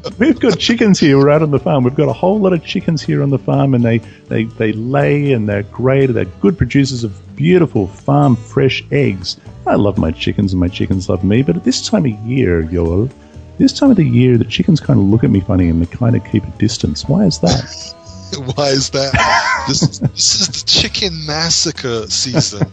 We've got chickens here. We're out on the farm. We've got a whole lot of chickens here on the farm, and they lay, and they're great. They're good producers of beautiful farm fresh eggs. I love my chickens, and my chickens love me. But at this time of year, Yoel, this time of the year, the chickens kind of look at me funny, and they kind of keep a distance. Why is that? Why is that? This is the chicken massacre season.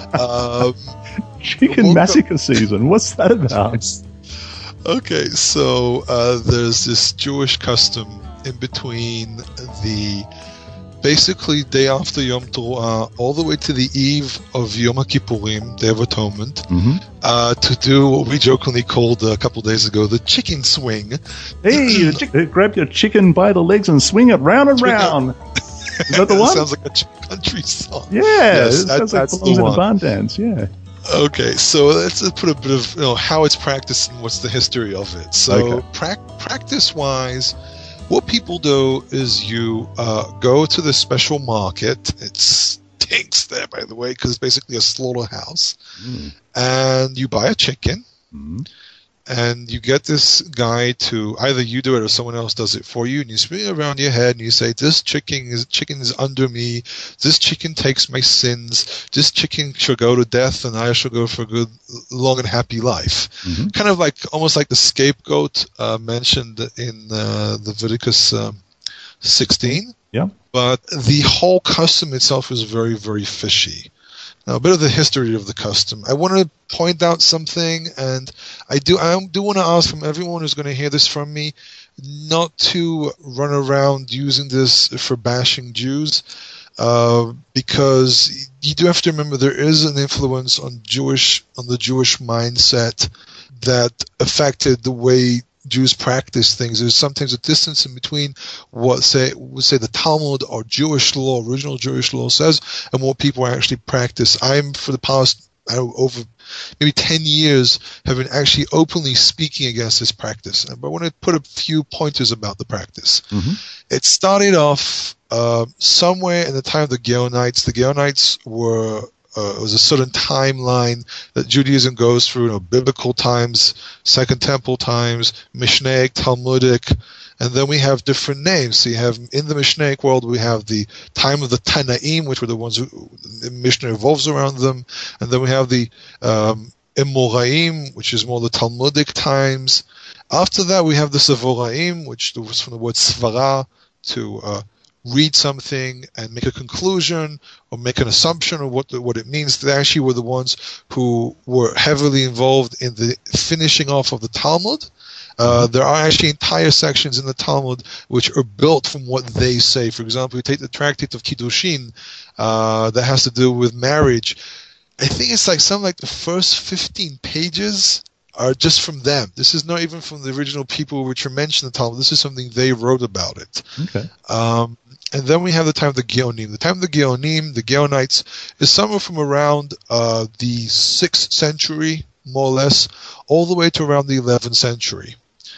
Chicken massacre season? What's that about? Okay, so there's this Jewish custom in between the basically day after Yom Teruah all the way to the eve of Yom Kippurim, Day of Atonement, to do what we jokingly called a couple of days ago the chicken swing. Hey, grab your chicken by the legs and swing it round and round. Is that the one? Sounds like a country song. Yeah, yes, it sounds like it belongs in a barn dance, yeah. Okay, so let's put a bit of how it's practiced and what's the history of it. So practice-wise, what people do is you go to the special market. It stinks there, by the way, because it's basically a slaughterhouse. And you buy a chicken, and you get this guy to either you do it or someone else does it for you, and you spin it around your head and you say, "This chicken is under me. This chicken takes my sins. This chicken shall go to death, and I shall go for a good, long, and happy life." Kind of like almost like the scapegoat mentioned in Leviticus 16. Yeah. But the whole custom itself is very, very fishy. Now, a bit of the history of the custom. I want to point out something, and I do want to ask from everyone who's going to hear this from me, not to run around using this for bashing Jews, because you do have to remember there is an influence on the Jewish mindset that affected the way Jews practice things. There's sometimes a distance in between what say the Talmud or Jewish law, original Jewish law says, and what people actually practice. I'm for the past over maybe 10 years have been actually openly speaking against this practice. But I want to put a few pointers about the practice. It started off somewhere in the time of the Gaonites. The Gaonites were it was a certain timeline that Judaism goes through, biblical times, Second Temple times, Mishnaic, Talmudic, and then we have different names. So you have, in the Mishnaic world, we have the time of the Tanaim, which were the ones who the Mishnah revolves around them, and then we have the Emoraim, which is more the Talmudic times. After that, we have the Savoraim, which was from the word Svara, to read something and make a conclusion or make an assumption of what it means. They actually were the ones who were heavily involved in the finishing off of the Talmud. There are actually entire sections in the Talmud which are built from what they say. For example, we take the Tractate of Kiddushin that has to do with marriage. I think it's like something like the first 15 pages are just from them. This is not even from the original people which are mentioned in the Talmud. This is something they wrote about it. Okay. And then we have the time of the Geonim. The time of the Geonim, the Geonites, is somewhere from around the 6th century, more or less, all the way to around the 11th century.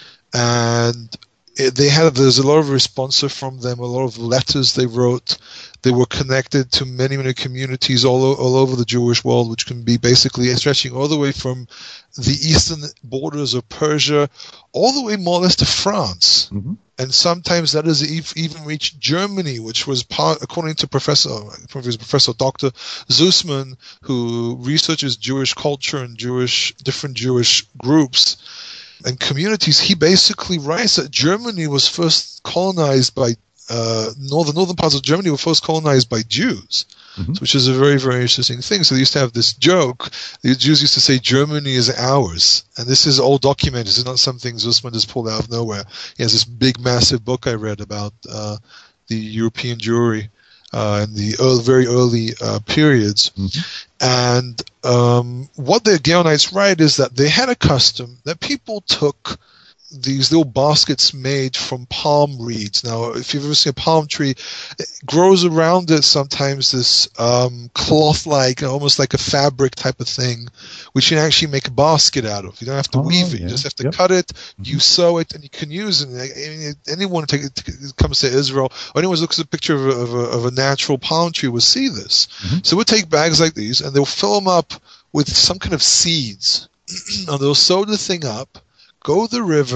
And there's a lot of responsa from them, a lot of letters they wrote. They were connected to many, many communities all over the Jewish world, which can be basically stretching all the way from the eastern borders of Persia all the way more or less to France. And sometimes that has even reached Germany, which was according to Professor Dr. Zussman, who researches Jewish culture and different Jewish groups and communities. He basically writes that Germany was first colonized by northern parts of Germany were first colonized by Jews, which is a very, very interesting thing. So they used to have this joke. The Jews used to say, "Germany is ours." And this is all documented. This is not something Zussman just pulled out of nowhere. He has this big, massive book I read about the European Jewry in the very early periods. And what the Gaonites write is that they had a custom that people took these little baskets made from palm reeds. Now, if you've ever seen a palm tree, it grows around it sometimes this cloth-like, almost like a fabric type of thing, which you can actually make a basket out of. You don't have to weave it. You just have to cut it, you sew it, and you can use it. I mean, anyone who comes to Israel, or anyone who looks at a picture of a natural palm tree will see this. So we'll take bags like these, and they'll fill them up with some kind of seeds. And they'll sew the thing up, go to the river,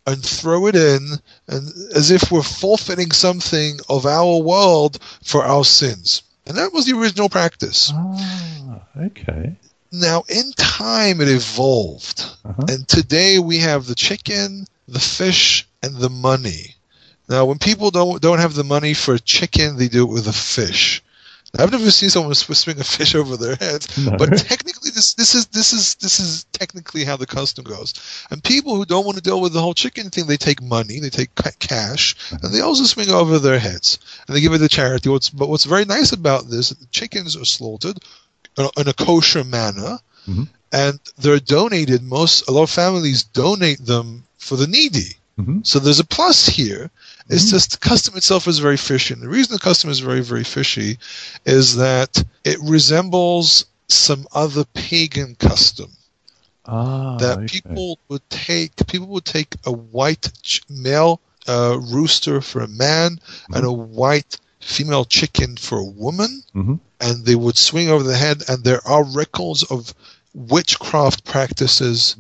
and throw it in, and as if we're forfeiting something of our world for our sins. And that was the original practice. Okay. Now, in time, it evolved. And today we have the chicken, the fish, and the money. Now, when people don't have the money for a chicken, they do it with a fish. Now, I've never seen someone swing a fish over their head, but technically, this is technically how the custom goes. And people who don't want to deal with the whole chicken thing, they take money, they take cash, and they also swing over their heads, and they give it to charity. But what's very nice about this, the chickens are slaughtered in a kosher manner, and they're donated. A lot of families donate them for the needy. So there's a plus here. It's just the custom itself is very fishy. And the reason the custom is very, very fishy is that it resembles some other pagan custom. People would take a white male rooster for a man and a white female chicken for a woman, and they would swing over the head. And there are records of witchcraft practices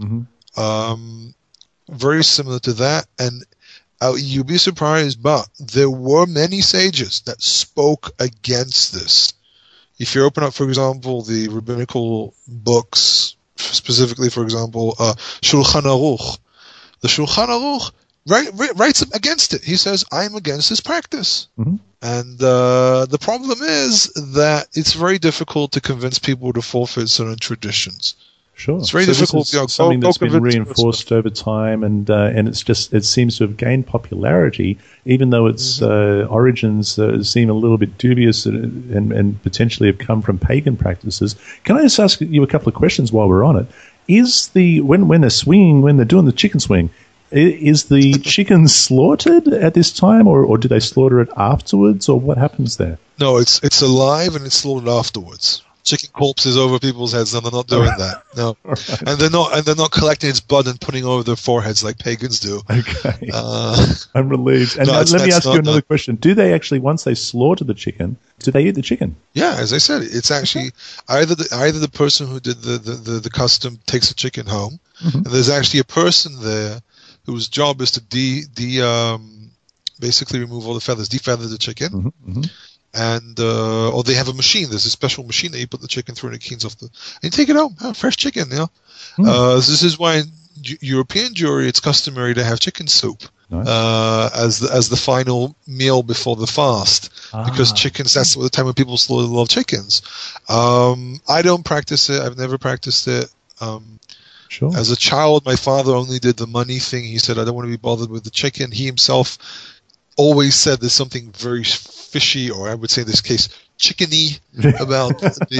very similar to that, and you'd be surprised, but there were many sages that spoke against this. If you open up, for example, the rabbinical books, specifically, for example, Shulchan Aruch, the Shulchan Aruch writes against it. He says, I'm against this practice. And the problem is that it's very difficult to convince people to forfeit certain traditions. Sure. It's very difficult. This is something that's been reinforced over time, and it seems to have gained popularity, even though its origins seem a little bit dubious and potentially have come from pagan practices. Can I just ask you a couple of questions while we're on it? Is when they're doing the chicken swing, is the chicken slaughtered at this time, or do they slaughter it afterwards, or what happens there? No, it's alive and it's slaughtered afterwards. Chicken corpses over people's heads, and they're not doing that. No, right. and they're not collecting its blood and putting it over their foreheads like pagans do. Okay, I'm relieved. And let me ask you another question: do they actually, once they slaughter the chicken, do they eat the chicken? Yeah, as I said, it's actually either the person who did the custom takes the chicken home, and there's actually a person there whose job is to basically remove all the feathers, defeather the chicken. And or they have a machine. There's a special machine that you put the chicken through and it cleans off and you take it home. Fresh chicken, you know. This is why in European Jewry it's customary to have chicken soup as the final meal before the fast, because chickens, that's the time when people slaughter a lot of chickens. I don't practice it. I've never practiced it. Sure. As a child, my father only did the money thing. He said, I don't want to be bothered with the chicken. He himself always said there's something very fishy, or I would say in this case, chickeny about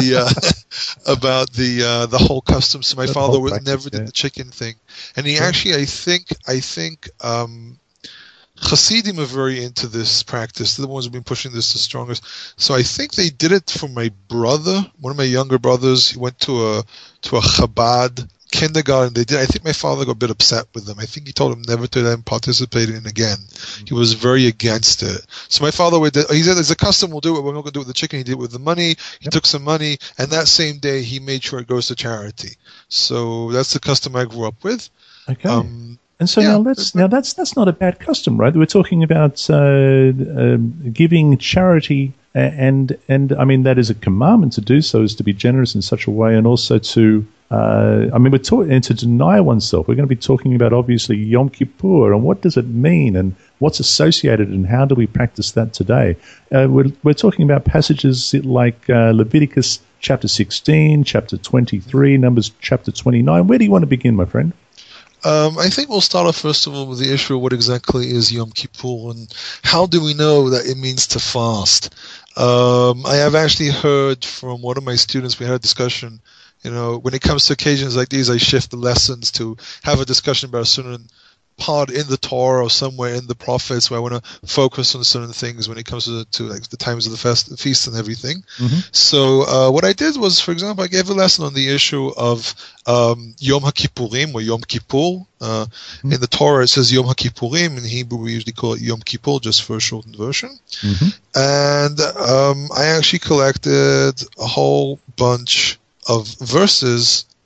the whole custom. So my father never did the chicken thing, and he actually, I think Hasidim are very into this practice. They're the ones who've been pushing this the strongest. So I think they did it for my brother, one of my younger brothers. He went to a Chabad kindergarten. They did. I think my father got a bit upset with them. I think he told him never to then participate in it again. He was very against it. So my father he said, "There's a custom. We'll do it. We're not going to do it with the chicken." He did it with the money. He took some money, and that same day he made sure it goes to charity. So that's the custom I grew up with. Okay. And so now that's not a bad custom, right? We're talking about giving charity, and I mean that is a commandment to do so, is to be generous in such a way, and also to we're talking, and to deny oneself. We're going to be talking about obviously Yom Kippur, and what does it mean, and what's associated, and how do we practice that today? We're talking about passages like Leviticus chapter 16, chapter 23, Numbers chapter 29. Where do you want to begin, my friend? I think we'll start off first of all with the issue of what exactly is Yom Kippur and how do we know that it means to fast. I have actually heard from one of my students, we had a discussion, when it comes to occasions like these, I shift the lessons to have a discussion about a certain part in the Torah or somewhere in the prophets where I want to focus on certain things when it comes to like the times of the feast and everything. So what I did was, for example, I gave a lesson on the issue of Yom HaKippurim or Yom Kippur. In the Torah it says Yom HaKippurim. In Hebrew we usually call it Yom Kippur, just for a shortened version. And I actually collected a whole bunch of verses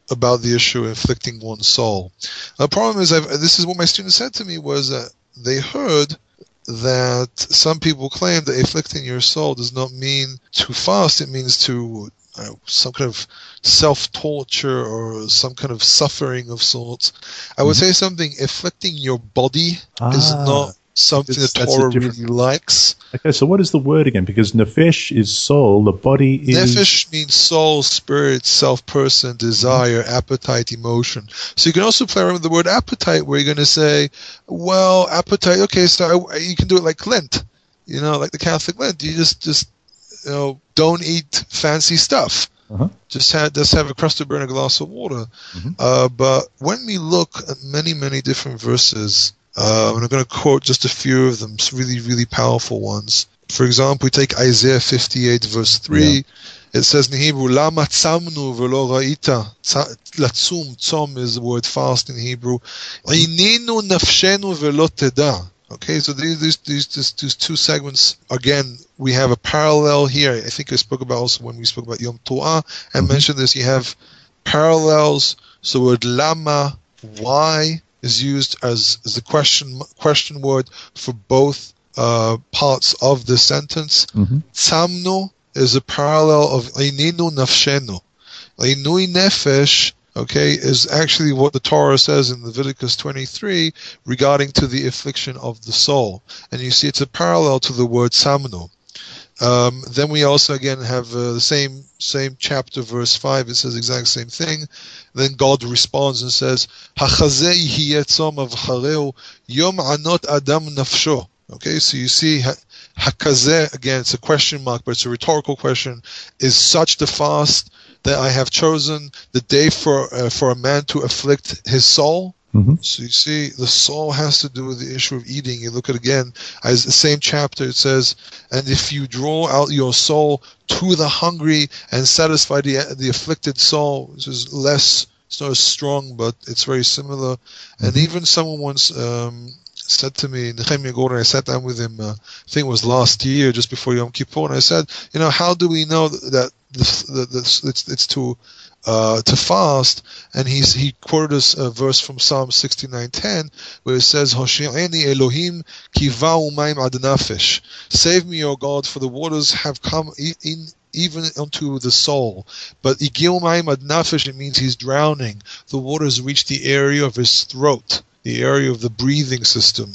about the issue of inflicting one's soul. The problem is, this is what my students said to me, was that they heard that some people claim that inflicting your soul does not mean to fast, it means to some kind of self-torture or some kind of suffering of sorts. I would say something, inflicting your body is not something that Torah really likes. Okay, so what is the word again? Because nefesh is soul, the body is... Nefesh means soul, spirit, self-person, desire, appetite, emotion. So you can also play around with the word appetite, where you're going to say, well, appetite, okay, so you can do it like Lent, like the Catholic Lent. You just don't eat fancy stuff. Just have a crust of bread and a glass of water. But when we look at many, many different verses, and I'm going to quote just a few of them, some really, really powerful ones. For example, we take Isaiah 58, verse 3. Yeah. It says in Hebrew, Lama tzamnu velo ra'ita. Latzum, tzom is the word fast in Hebrew. Ininu nafshenu velo teda. Okay, so these two segments, again, we have a parallel here. I think I spoke about also when we spoke about Yom Teruah, and mentioned this. You have parallels. So the word lama, why, is used as the question word for both parts of the sentence. Tzamnu is a parallel of Eininu nafshenu. Einui nefesh, okay, is actually what the Torah says in Leviticus 23 regarding to the affliction of the soul. And you see it's a parallel to the word tzamnu. Then we also again have the same chapter, verse 5. It says the exact same thing. Then God responds and says, "Hachazeh yihiyeh tzom avchareu yom anot adam nafsho." Okay, so you see, hakazeh, again, it's a question mark, but it's a rhetorical question. Is such the fast that I have chosen the day for a man to afflict his soul? So you see, the soul has to do with the issue of eating. You look at again, as the same chapter, it says, and if you draw out your soul to the hungry and satisfy the afflicted soul, which is less, it's not as strong, but it's very similar. And even someone once said to me, Nehemiah Gordon, I sat down with him, I think it was last year, just before Yom Kippur, and I said, how do we know that it's to fast? And he quoted us a verse from Psalm 69:10, where it says, "Hoshi'eni Elohim kiva umayim ad nafesh." Save me, O God, for the waters have come in even unto the soul. But igil umayim ad nafesh, it means he's drowning. The waters reach the area of his throat, the area of the breathing system.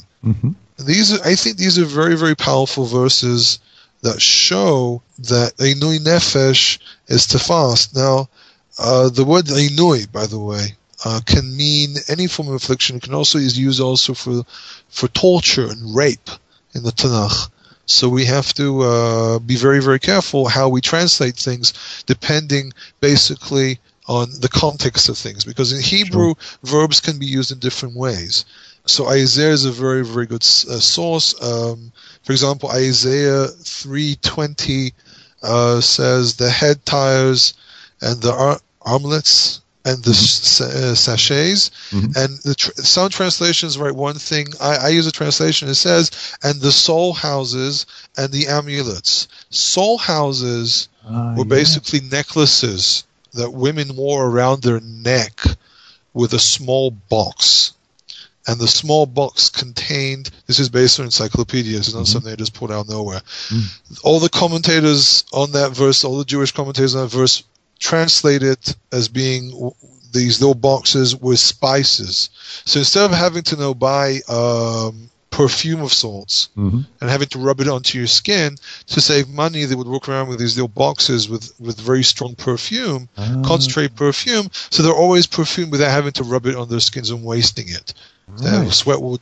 I think these are very, very powerful verses that show that Einui Nefesh is to fast. Now, the word Einui, by the way, can mean any form of affliction. It can also is used also for torture and rape in the Tanakh. So we have to be very, very careful how we translate things, depending basically on the context of things. Because in Hebrew, verbs can be used in different ways. So Isaiah is a very, very good source. For example, Isaiah 3:20 says the head tires and the armlets and the sachets. And some translations write one thing. I use a translation. It says, and the soul houses and the amulets. Soul houses were basically necklaces that women wore around their neck with a small box. And the small box contained, this is based on encyclopedias, it's not something I just pulled out of nowhere. All the commentators on that verse, all the Jewish commentators on that verse, translate it as being these little boxes with spices. So instead of having to buy perfume of sorts and having to rub it onto your skin, to save money, they would walk around with these little boxes with very strong perfume, concentrated perfume, so they're always perfumed without having to rub it on their skins and wasting it. Sweat will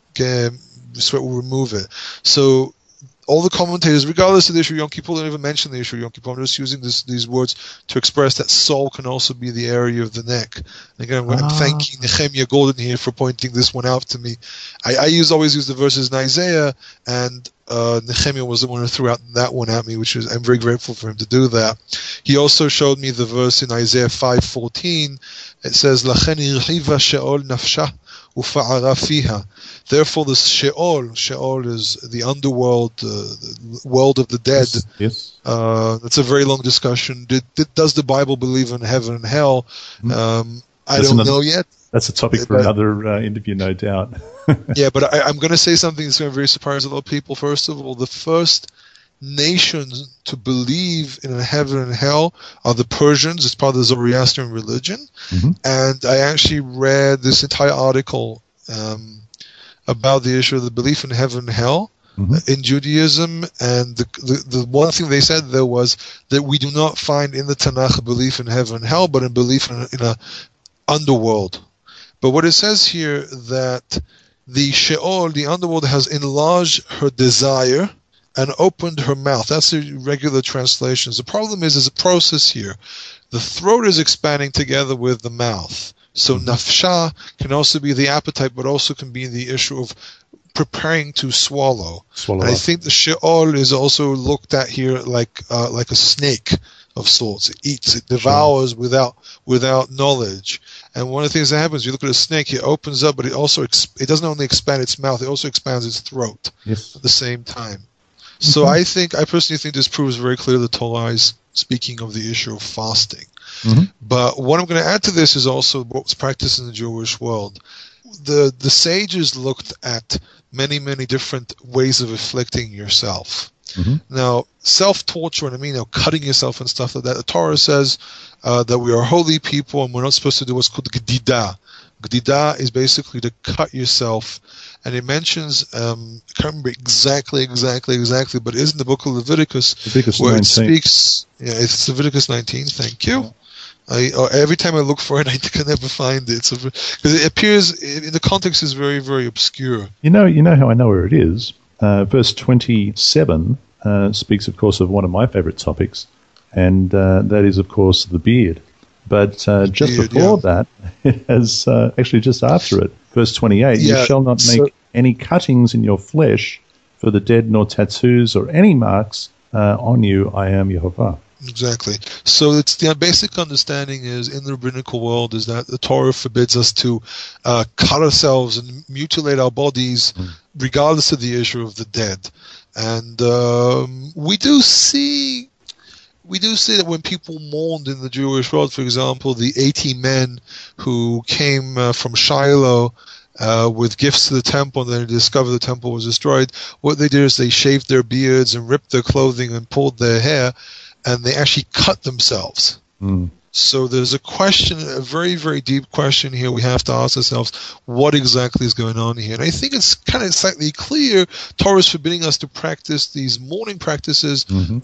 remove it. So all the commentators, regardless of the issue of Yom Kippur, don't even mention the issue of Yom Kippur. I'm just using these words to express that soul can also be the area of the neck. And again, I'm thanking Nehemiah Golden here for pointing this one out to me. I always use the verses in Isaiah, and Nehemiah was the one who threw out that one at me, I'm very grateful for him to do that. He also showed me the verse in Isaiah 5:14. It says, "Lachen irhiva sheol nafsha ufa'ara fiha. Therefore, the Sheol is the underworld, the world of the dead. Yes. That's a very long discussion. Does the Bible believe in heaven and hell? I don't know yet. That's a topic for another interview, no doubt. Yeah, but I'm going to say something that's going to very surprise a lot of people. First of all, the first nations to believe in a heaven and hell are the Persians. It's part of the Zoroastrian religion. And I actually read this entire article about the issue of the belief in heaven and hell in Judaism. And the one thing they said there was that we do not find in the Tanakh a belief in heaven and hell, but a belief in a underworld. But what it says here, that the Sheol, the underworld, has enlarged her desire and opened her mouth. That's the regular translations. The problem is there's a process here. The throat is expanding together with the mouth. So nafsha can also be the appetite, but also can be the issue of preparing to swallow. And I think the Sheol is also looked at here like a snake of sorts. It eats, it devours without knowledge. And one of the things that happens, you look at a snake, it opens up, but it also it doesn't only expand its mouth, it also expands its throat at the same time. So I personally think this proves very clear the Torah is speaking of the issue of fasting. But what I'm going to add to this is also what's practiced in the Jewish world. The sages looked at many, many different ways of afflicting yourself. Now, self-torture, cutting yourself and stuff like that, the Torah says that we are holy people and we're not supposed to do what's called gdida. Gdida is basically to cut yourself. And it mentions, I can't remember exactly, but it is in the book of Leviticus where 19. It speaks, it's Leviticus 19, thank you. Every time I look for it, I can never find it. Because it appears, in the context, is very, very obscure. You know how I know where it is? Verse 27 speaks, of course, of one of my favorite topics, and that is, of course, the beard. But just before that, it has actually just after it, verse 28, you shall not make any cuttings in your flesh for the dead, nor tattoos or any marks on you. I am Yehovah. Exactly. So it's the basic understanding is in the rabbinical world is that the Torah forbids us to cut ourselves and mutilate our bodies regardless of the issue of the dead. And we do see that when people mourned in the Jewish world, for example, the 80 men who came from Shiloh with gifts to the temple, and then they discovered the temple was destroyed, what they did is they shaved their beards and ripped their clothing and pulled their hair, and they actually cut themselves. So there's a question, a very, very deep question here we have to ask ourselves, what exactly is going on here? And I think it's kind of slightly clear Torah is forbidding us to practice these mourning practices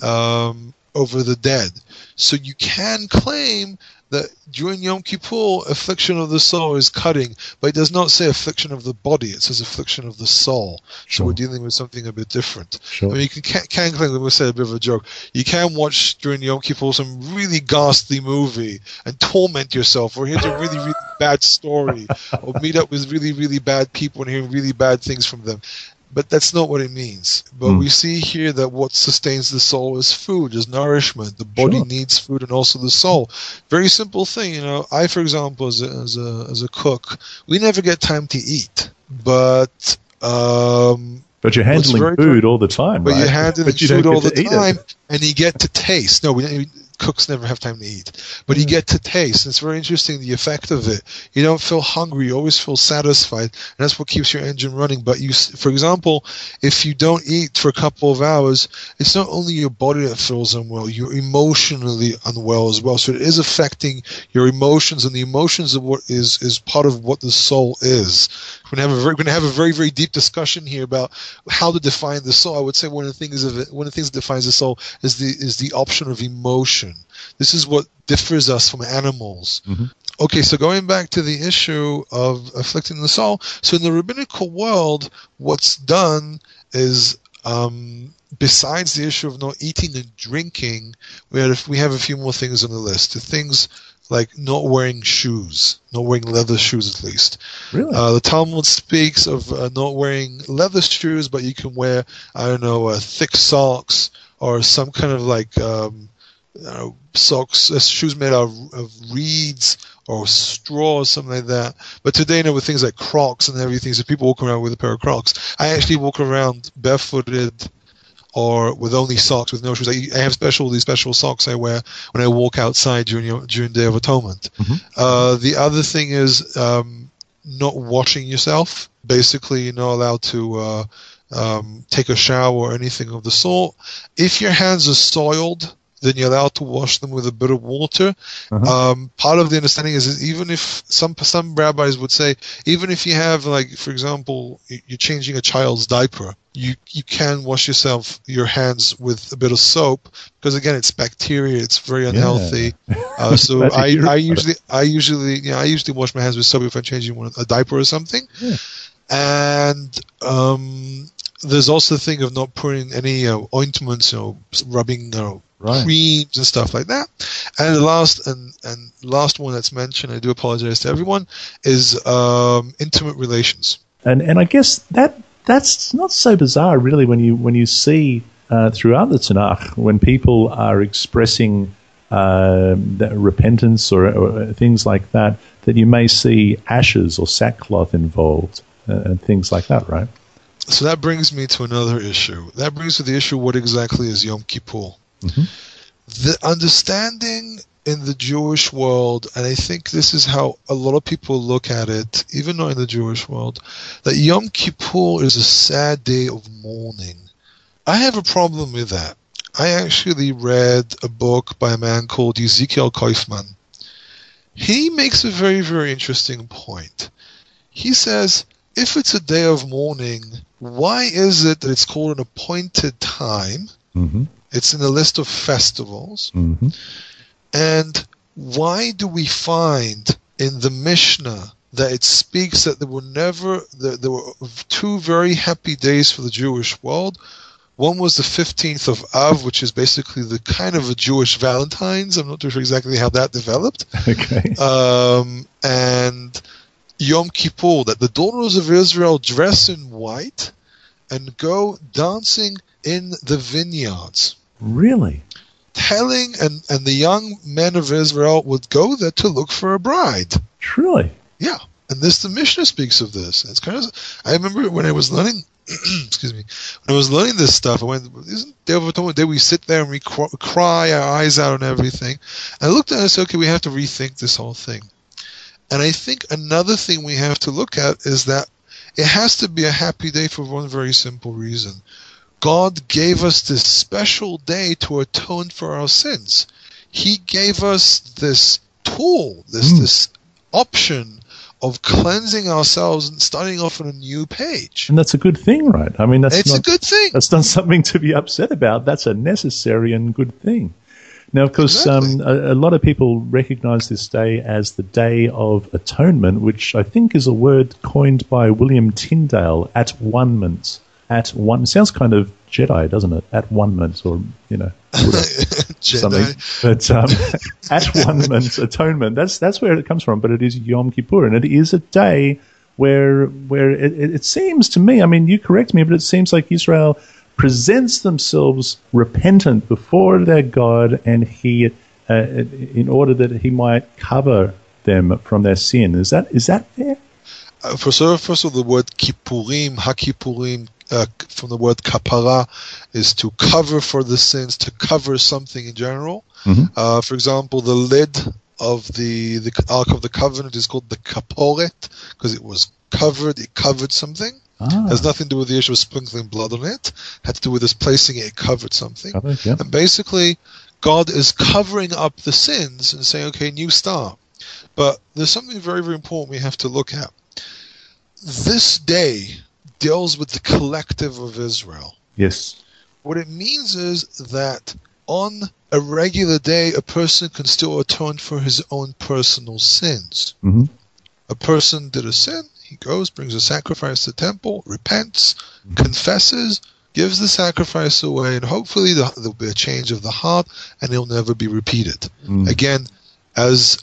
over the dead. So you can claim that during Yom Kippur, affliction of the soul is cutting, but it does not say affliction of the body. It says affliction of the soul. So we're dealing with something a bit different. I mean, you can claim, we'll say a bit of a joke, you can watch during Yom Kippur some really ghastly movie and torment yourself, or hear a really, really bad story, or meet up with really, really bad people and hear really bad things from them. But that's not what it means. But we see here that what sustains the soul is food, is nourishment. The body needs food, and also the soul. Very simple thing, I, for example, as a cook, we never get time to eat. But you're handling food all the time, but right? You're handling food all the time, and you get to taste. No, cooks never have time to eat, but you get to taste. It's very interesting, the effect of it. You don't feel hungry, you always feel satisfied, and that's what keeps your engine running. But for example, if you don't eat for a couple of hours, it's not only your body that feels unwell, you're emotionally unwell as well. So it is affecting your emotions, and the emotions of what is part of what the soul is. We're going to have a very, very deep discussion here about how to define the soul. I would say one of the things that defines the soul is the option of emotion. This is what differs us from animals. Okay, so going back to the issue of afflicting the soul. So in the rabbinical world, what's done is, besides the issue of not eating and drinking, we have a few more things on the list. Things like not wearing shoes, not wearing leather shoes at least. Really? The Talmud speaks of not wearing leather shoes, but you can wear, thick socks or some kind of socks, shoes made out of reeds or straw or something like that. But today, with things like Crocs and everything, so people walk around with a pair of Crocs. I actually walk around barefooted or with only socks, with no shoes. I have these special socks I wear when I walk outside during Day of Atonement. Mm-hmm. The other thing is not washing yourself. Basically, you're not allowed to take a shower or anything of the sort. If your hands are soiled, then you're allowed to wash them with a bit of water. Part of the understanding is even if some rabbis would say, even if you have, like, for example, you're changing a child's diaper, you can wash your hands with a bit of soap, because again, it's bacteria, it's very unhealthy. So I usually wash my hands with soap if I'm changing a diaper or something. Yeah. And there's also the thing of not putting any ointments, rubbing creams and stuff like that. And the last one that's mentioned, I do apologize to everyone, is intimate relations. And I guess that's not so bizarre, really, when you see throughout the Tanakh, when people are expressing repentance or things like that you may see ashes or sackcloth involved and things like that, right? So that brings me to another issue. That brings to the issue, what exactly is Yom Kippur? Mm-hmm. The understanding in the Jewish world, and I think this is how a lot of people look at it, even not in the Jewish world, that Yom Kippur is a sad day of mourning. I have a problem with that. I actually read a book by a man called Ezekiel Kaufman. He makes a very, very interesting point. He says, if it's a day of mourning, why is it that it's called an appointed time? Mm-hmm. It's in the list of festivals. Mm-hmm. And why do we find in the Mishnah that it speaks that there were two very happy days for the Jewish world? One was the 15th of Av, which is basically the kind of a Jewish Valentine's. I'm not sure exactly how that developed. Okay. And Yom Kippur, that the daughters of Israel dress in white and go dancing in the vineyards. Really? And the young men of Israel would go there to look for a bride. Truly? Yeah. And the Mishnah speaks of this. It's kind of, I remember when I was learning, excuse me, when I was learning this stuff, I went, isn't Day of Atonement Day we sit there and we cry our eyes out and everything? And I looked at it and said, okay, we have to rethink this whole thing. And I think another thing we have to look at is that it has to be a happy day for one very simple reason. God gave us this special day to atone for our sins. He gave us this tool, this option of cleansing ourselves and starting off on a new page. And that's a good thing, right? I mean, it's a good thing. That's not something to be upset about. That's a necessary and good thing. Now, of course, exactly. A lot of people recognize this day as the Day of Atonement, which I think is a word coined by William Tyndale, at-one-ment. Sounds kind of Jedi, doesn't it? At-one-ment, or, something. But at-one-ment, atonement, that's where it comes from, but it is Yom Kippur, and it is a day where it seems to me, I mean, you correct me, but it seems like Israel presents themselves repentant before their God, and he, in order that he might cover them from their sin. Is that fair? First of all, the word Kippurim, HaKippurim, from the word kapara, is to cover for the sins, to cover something in general. Mm-hmm. For example, the lid of the Ark of the Covenant is called the kaporet, because it was covered, it covered something. Has nothing to do with the issue of sprinkling blood on it. Had to do with us placing it covered something. Yeah. And basically, God is covering up the sins and saying, okay, new start. But there's something very, very important we have to look at. This day deals with the collective of Israel. Yes. What it means is that on a regular day, a person can still atone for his own personal sins. Mm-hmm. A person did a sin. He goes, brings a sacrifice to the temple, repents, confesses, gives the sacrifice away, and hopefully there'll be a change of the heart, and it'll never be repeated. Again, as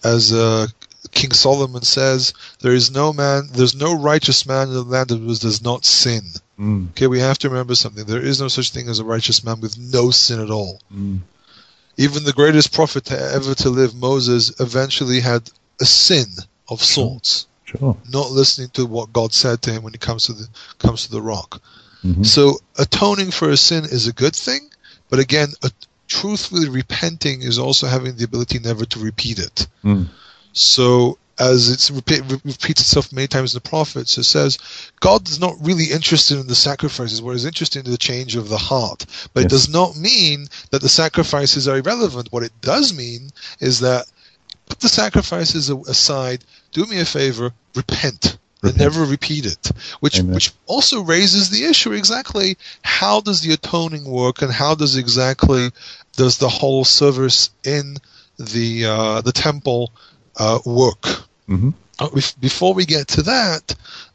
King Solomon says, there's no righteous man in the land that does not sin. Okay, we have to remember something. There is no such thing as a righteous man with no sin at all. Even the greatest prophet ever to live, Moses, eventually had a sin of sorts. Sure. Not listening to what God said to him when it comes to the rock. Mm-hmm. So atoning for a sin is a good thing, but again, truthfully repenting is also having the ability never to repeat it. Mm. So as it repeats itself many times in the prophets, it says God is not really interested in the sacrifices, what is interested in the change of the heart. But It does not mean that the sacrifices are irrelevant. What it does mean is that put the sacrifices aside, do me a favor, repent. And never repeat it, which also raises the issue exactly how does the atoning work, and how does the whole service in the temple work? Mm-hmm. Before we get to that,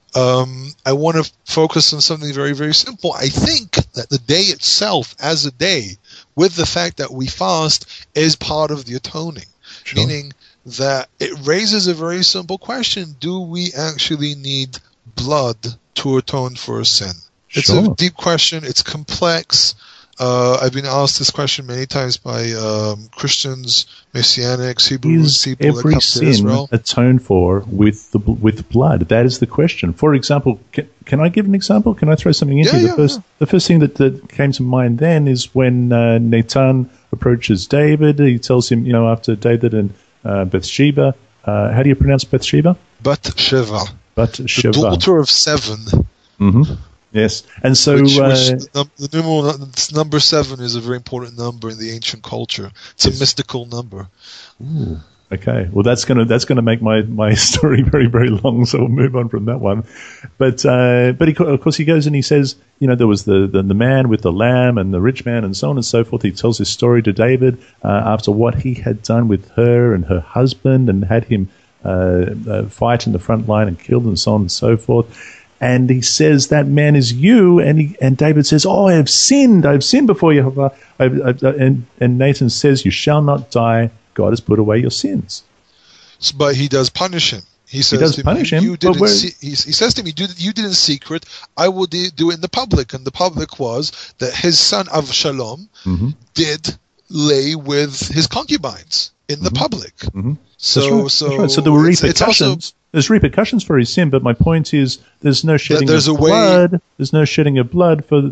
I want to focus on something very, very simple. I think that the day itself, as a day, with the fact that we fast, is part of the atoning, meaning that it raises a very simple question. Do we actually need blood to atone for a sin? It's a deep question. It's complex. I've been asked this question many times by Christians, Messianics, Hebrews, people that come to Israel. Is every sin atoned for with blood? That is the question. For example, can I give an example? Can I throw something into The first thing that came to mind then is when Nathan approaches David. He tells him, after David and Bathsheba. How do you pronounce Bathsheba? Bathsheba. The daughter of 7. Mm-hmm. Yes. And so the numeral number 7 is a very important number in the ancient culture. It's a mystical number. Ooh. Okay. Well, that's gonna make my story very, very long, so we'll move on from that one. But of course he goes and he says, there was the man with the lamb and the rich man and so on and so forth. He tells his story to David after what he had done with her and her husband, and had him fight in the front line and killed, and so on and so forth. And he says, that man is you. And David says, I have sinned before you. And Nathan says, you shall not die. God has put away your sins. But he does punish him. He says he does punish him. He says to him, you did in secret, I will do it in the public. And the public was that his son Avshalom did lay with his concubines in the public. Mm-hmm. So there were repercussions. There's repercussions for his sin, but my point is there's no shedding of blood. There's no shedding of blood for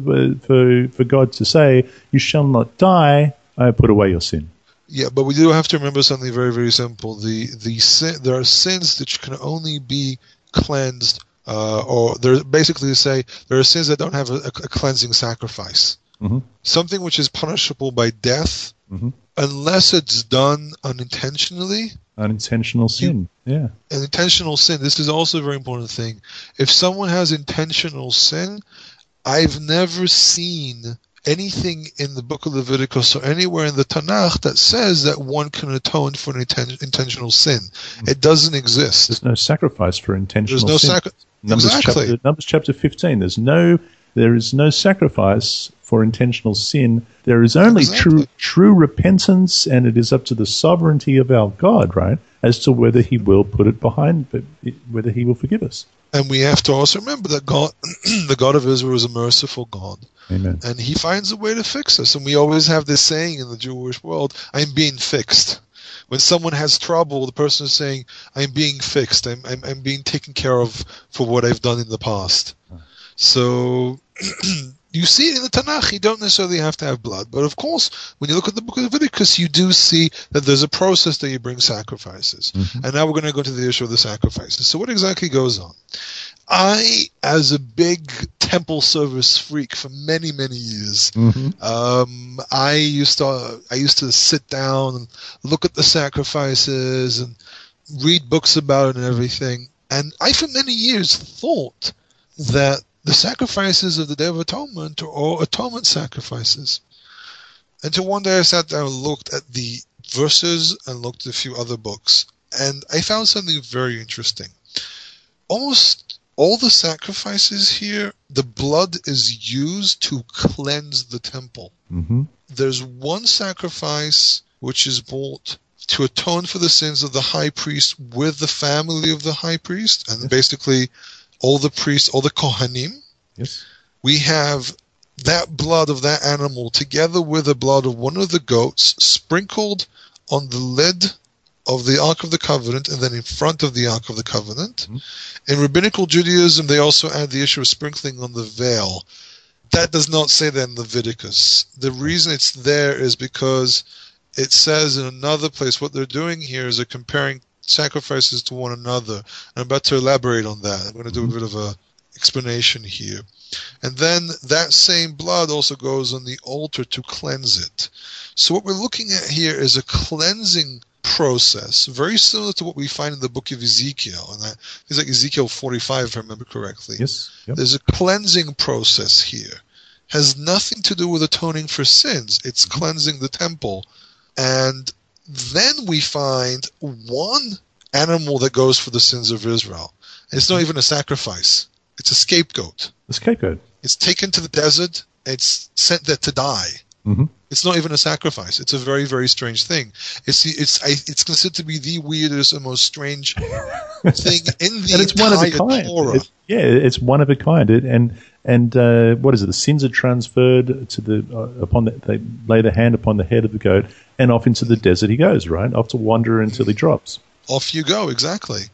God to say, you shall not die, I put away your sin. Yeah, but we do have to remember something very, very simple. There are sins that can only be cleansed, or there basically say there are sins that don't have a cleansing sacrifice. Mm-hmm. Something which is punishable by death, unless it's done unintentionally. Unintentional sin, yeah. An intentional sin. This is also a very important thing. If someone has intentional sin, I've never seen anything in the book of Leviticus or anywhere in the Tanakh that says that one can atone for an intentional sin. It doesn't exist. There's no sacrifice for intentional sin. Numbers chapter 15. There is no sacrifice for intentional sin. There is only true repentance, and it is up to the sovereignty of our God, right, as to whether he will put it behind, whether he will forgive us. And we have to also remember that God, the God of Israel, is a merciful God. Amen. And he finds a way to fix us. And we always have this saying in the Jewish world, I'm being fixed. When someone has trouble, the person is saying, I'm being fixed. I'm being taken care of for what I've done in the past. So you see it in the Tanakh. You don't necessarily have to have blood. But of course, when you look at the book of Leviticus, you do see that there's a process that you bring sacrifices. Mm-hmm. And now we're going to go to the issue of the sacrifices. So what exactly goes on? I, as a big temple service freak for many, many years, I used to sit down and look at the sacrifices and read books about it and everything. And I, for many years, thought that the sacrifices of the Day of Atonement are all atonement sacrifices. Until one day I sat down and looked at the verses and looked at a few other books. And I found something very interesting. Almost all the sacrifices here, the blood is used to cleanse the temple. Mm-hmm. There's one sacrifice which is brought to atone for the sins of the high priest with the family of the high priest, and basically all the priests, all the Kohanim. Yes. We have that blood of that animal together with the blood of one of the goats sprinkled on the lid of the Ark of the Covenant and then in front of the Ark of the Covenant. In Rabbinical Judaism, they also add the issue of sprinkling on the veil. That does not say that in Leviticus. The reason it's there is because it says in another place what they're doing here is they're comparing sacrifices to one another. I'm about to elaborate on that. I'm going to do a bit of a explanation here. And then that same blood also goes on the altar to cleanse it. So what we're looking at here is a cleansing process, very similar to what we find in the book of Ezekiel. And that is like Ezekiel 45, if I remember correctly. Yes. Yep. There's a cleansing process here. Has nothing to do with atoning for sins. It's cleansing the temple. And then we find one animal that goes for the sins of Israel. And it's not even a sacrifice. It's a scapegoat. The scapegoat. It's taken to the desert. It's sent there to die. Mm-hmm. It's not even a sacrifice. It's a very, very strange thing. It's considered to be the weirdest and most strange thing in the and it's one of a kind. Torah. It's one of a kind. And what is it? The sins are transferred to they lay their hand upon the head of the goat, and off into the desert he goes. Right, off to wander until he drops. Off you go, exactly.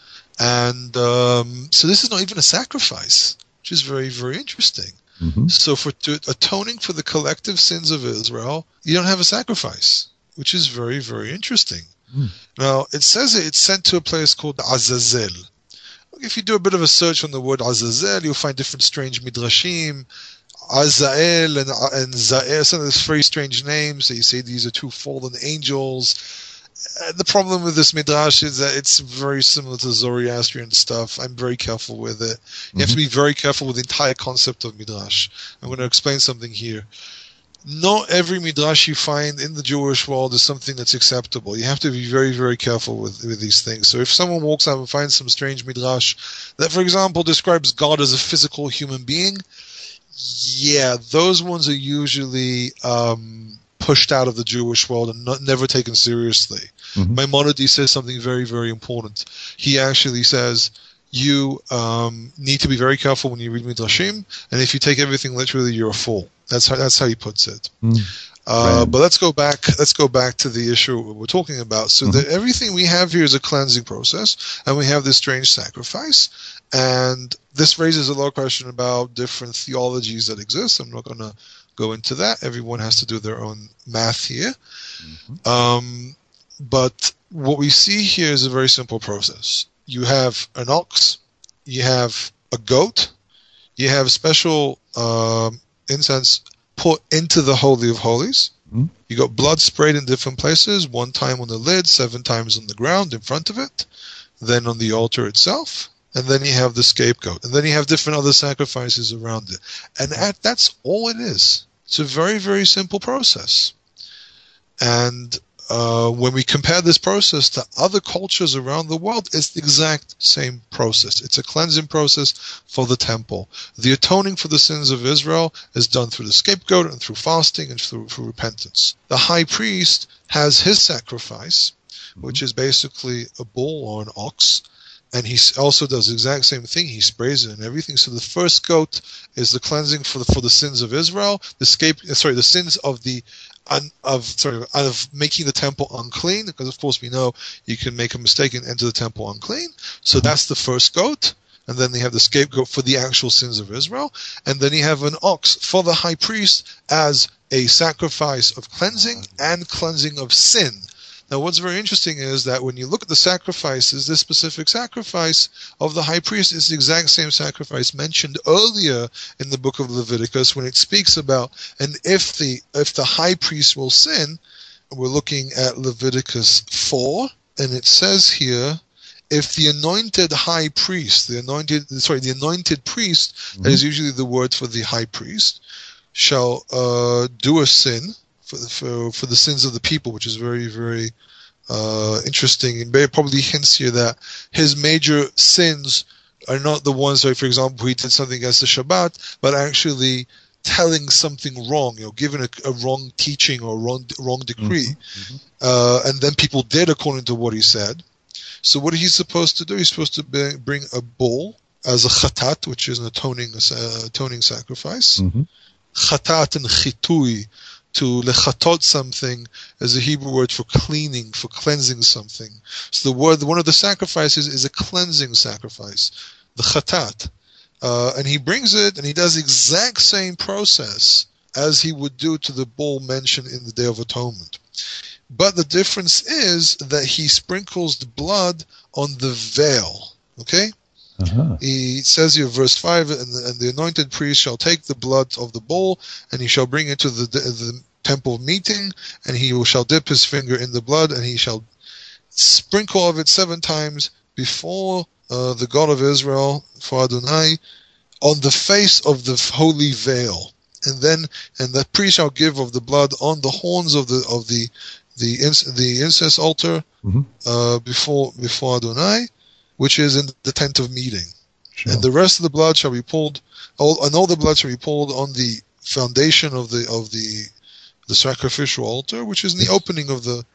And so this is not even a sacrifice, which is very, very interesting. Mm-hmm. So for atoning for the collective sins of Israel, you don't have a sacrifice, which is very, very interesting. Now, it says it's sent to a place called Azazel. If you do a bit of a search on the word Azazel, you'll find different strange midrashim. Azael and Zael, some of those very strange names. So you say these are two fallen angels. The problem with this midrash is that it's very similar to Zoroastrian stuff. I'm very careful with it. You have to be very careful with the entire concept of midrash. I'm going to explain something here. Not every midrash you find in the Jewish world is something that's acceptable. You have to be very, very careful with these things. So if someone walks out and finds some strange midrash that, for example, describes God as a physical human being, yeah, those ones are usually pushed out of the Jewish world and never taken seriously. Maimonides says something very, very important. He actually says, you need to be very careful when you read Midrashim, and if you take everything literally, you're a fool. That's how he puts it. But let's go back to the issue we're talking about. So that everything we have here is a cleansing process, and we have this strange sacrifice. And this raises a lot of question about different theologies that exist. I'm not going to go into that. Everyone has to do their own math here. But what we see here is a very simple process. You have an ox, you have a goat, you have special incense put into the Holy of Holies. You got blood sprayed in different places, 1 time on the lid, 7 times on the ground in front of it, then on the altar itself, and then you have the scapegoat. And then you have different other sacrifices around it. And that's all it is. It's a very, very simple process. And when we compare this process to other cultures around the world, it's the exact same process. It's a cleansing process for the temple. The atoning for the sins of Israel is done through the scapegoat and through fasting and through repentance. The high priest has his sacrifice, which is basically a bull or an ox, and he also does the exact same thing. He sprays it and everything. So the first goat is the cleansing for the sins of Israel. The sins of making the temple unclean, because of course we know you can make a mistake and enter the temple unclean. So that's the first goat. And then they have the scapegoat for the actual sins of Israel. And then you have an ox for the high priest as a sacrifice of cleansing and cleansing of sin. Now, what's very interesting is that when you look at the sacrifices, this specific sacrifice of the high priest is the exact same sacrifice mentioned earlier in the book of Leviticus when it speaks about, and if the high priest will sin, we're looking at Leviticus 4, and it says here, if the anointed high priest, the anointed priest, that is usually the word for the high priest, shall do a sin for the sins of the people, which is very, very interesting, and probably hints here that his major sins are not the ones, like, for example, he did something against the Shabbat, but actually telling something wrong, giving a wrong teaching or wrong decree, and then people did according to what he said. So what he's supposed to do? He's supposed to bring a bull as a chatat, which is an atoning sacrifice. chatat and chitui. To lechatot something is a Hebrew word for cleaning, for cleansing something. So one of the sacrifices is a cleansing sacrifice, the chatat. And he brings it, and he does the exact same process as he would do to the bull mentioned in the Day of Atonement. But the difference is that he sprinkles the blood on the veil. Okay? Uh-huh. He says here, verse 5, and the anointed priest shall take the blood of the bull, and he shall bring it to the temple of meeting, and he shall dip his finger in the blood, and he shall sprinkle of it 7 times before the God of Israel, for Adonai, on the face of the holy veil. And the priest shall give of the blood on the horns of the incense altar, before Adonai, which is in the tent of meeting. Sure. And the rest of the blood shall be poured, all the blood shall be poured on the foundation of the sacrificial altar, which is in the opening of the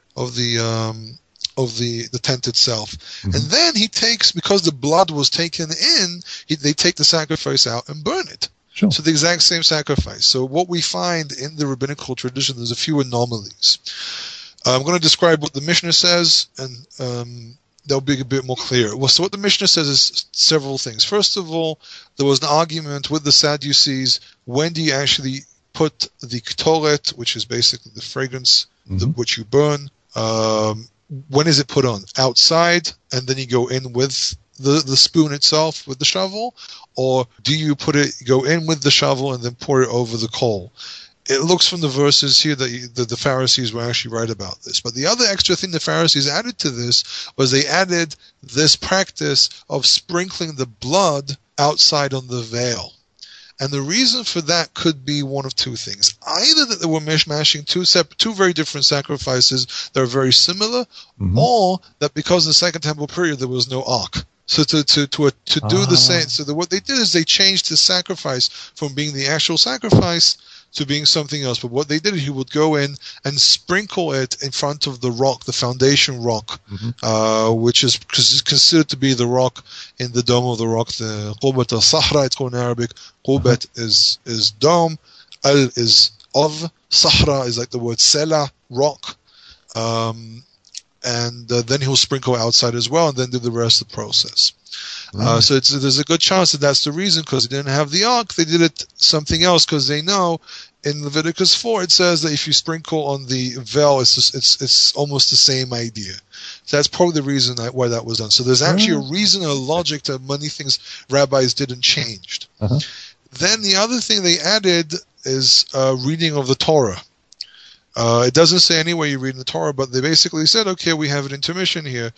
tent itself. And then he takes, because the blood was taken in, they take the sacrifice out and burn it. Sure. So the exact same sacrifice. So what we find in the rabbinical tradition, there's a few anomalies. I'm going to describe what the Mishnah says, and that'll be a bit more clear. Well, so what the Mishnah says is several things. First of all, there was an argument with the Sadducees, when do you actually put the ktoret, which is basically the fragrance which you burn, when is it put on? Outside, and then you go in with the spoon itself, with the shovel? Or do you go in with the shovel and then pour it over the coal? It looks from the verses here that the Pharisees were actually right about this. But the other extra thing the Pharisees added to this was they added this practice of sprinkling the blood outside on the veil. And the reason for that could be one of two things. Either that they were mishmashing two very different sacrifices that are very similar, or that because in the Second Temple period there was no ark. So to do the same, so what they did is they changed the sacrifice from being the actual sacrifice to being something else. But what they did is he would go in and sprinkle it in front of the rock, the foundation rock, which is considered to be the rock in the dome of the rock, the Qubbat al-Sahra, it's called in Arabic. Qubbat is dome, al is of, Sahra is like the word Sela, rock. And then he'll sprinkle outside as well, and then do the rest of the process. So there's a good chance that that's the reason, because they didn't have the ark. They did it something else, because they know in Leviticus 4 it says that if you sprinkle on the veil, it's almost the same idea. So that's probably the reason why that was done. So there's actually a reason, a logic to many things rabbis did and changed. Then the other thing they added is reading of the Torah. It doesn't say anywhere you read in the Torah, but they basically said, okay, we have an intermission here.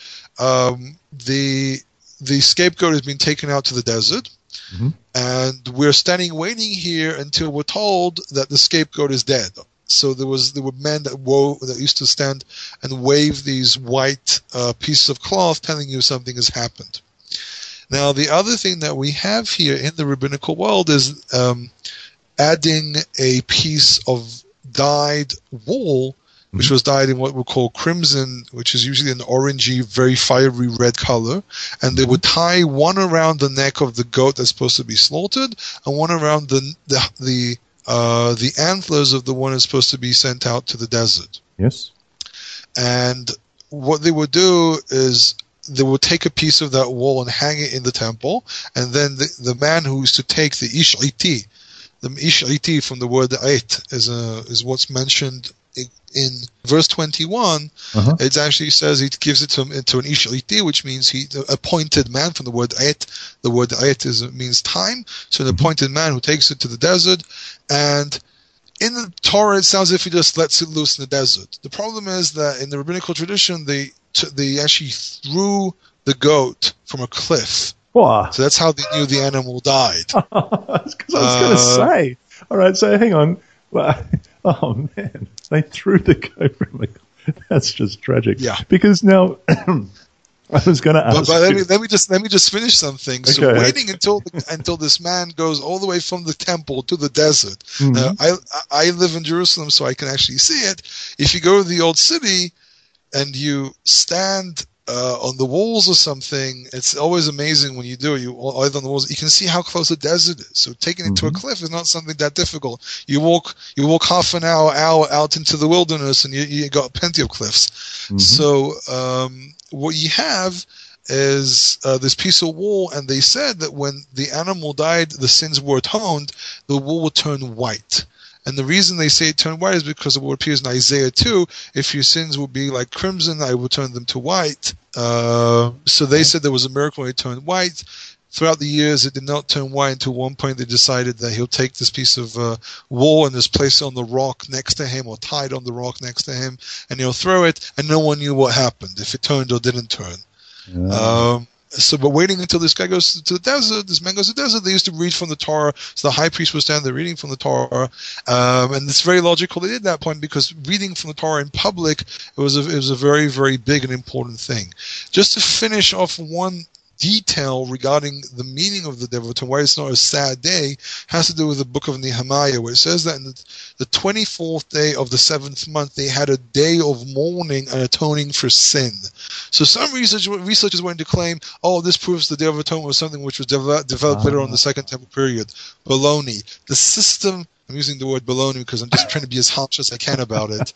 The scapegoat has been taken out to the desert, and we're standing waiting here until we're told that the scapegoat is dead. So there were men that used to stand and wave these white pieces of cloth telling you something has happened. Now, the other thing that we have here in the rabbinical world is adding a piece of dyed wool, which was dyed in what we call crimson, which is usually an orangey, very fiery red color, and they would tie one around the neck of the goat that's supposed to be slaughtered, and one around the antlers of the one that's supposed to be sent out to the desert. Yes. And what they would do is they would take a piece of that wool and hang it in the temple, and then the man who used to take the ish iti, the ish iti from the word ait is what's mentioned in verse 21. It actually says he gives it to an ish iti, which means the appointed man, from the word ait. The word ait means time, so an appointed man who takes it to the desert. And in the Torah, it sounds as if he just lets it loose in the desert. The problem is that in the rabbinical tradition, they actually threw the goat from a cliff. Wow. So that's how they knew the animal died. Because I was going to say. All right, so hang on. Oh, man. They threw the goat from a cliff. That's just tragic. Yeah. Because now, I was going to ask. But let me just finish something. So okay, waiting until this man goes all the way from the temple to the desert. I live in Jerusalem, so I can actually see it. If you go to the old city and you stand on the walls or something, it's always amazing when you do it. Either on the walls, you can see how close the desert is. So taking it to a cliff is not something that difficult. You walk half an hour out into the wilderness, and you got plenty of cliffs. So what you have is this piece of wall, and they said that when the animal died, the sins were atoned, the wall would turn white. And the reason they say it turned white is because of what appears in Isaiah 2. If your sins would be like crimson, I will turn them to white. So they said there was a miracle when it turned white. Throughout the years, it did not turn white until one point they decided that he'll take this piece of wall and just place it on the rock next to him, or tie it on the rock next to him, and he'll throw it, and no one knew what happened, if it turned or didn't turn. But waiting until this guy goes to the desert, this man goes to the desert, they used to read from the Torah. So the high priest was standing there reading from the Torah. And it's very logical they did that point, because reading from the Torah in public, it was a very, very big and important thing. Just to finish off one detail regarding the meaning of the Devaton, why it's not a sad day, has to do with the book of Nehemiah, where it says that in the 24th day of the 7th month, they had a day of mourning and atoning for sin. So some researchers went to claim, this proves the Day of Atonement was something which was developed later on in the Second Temple period. Baloney. The system, I'm using the word baloney because I'm just trying to be as harsh as I can about it.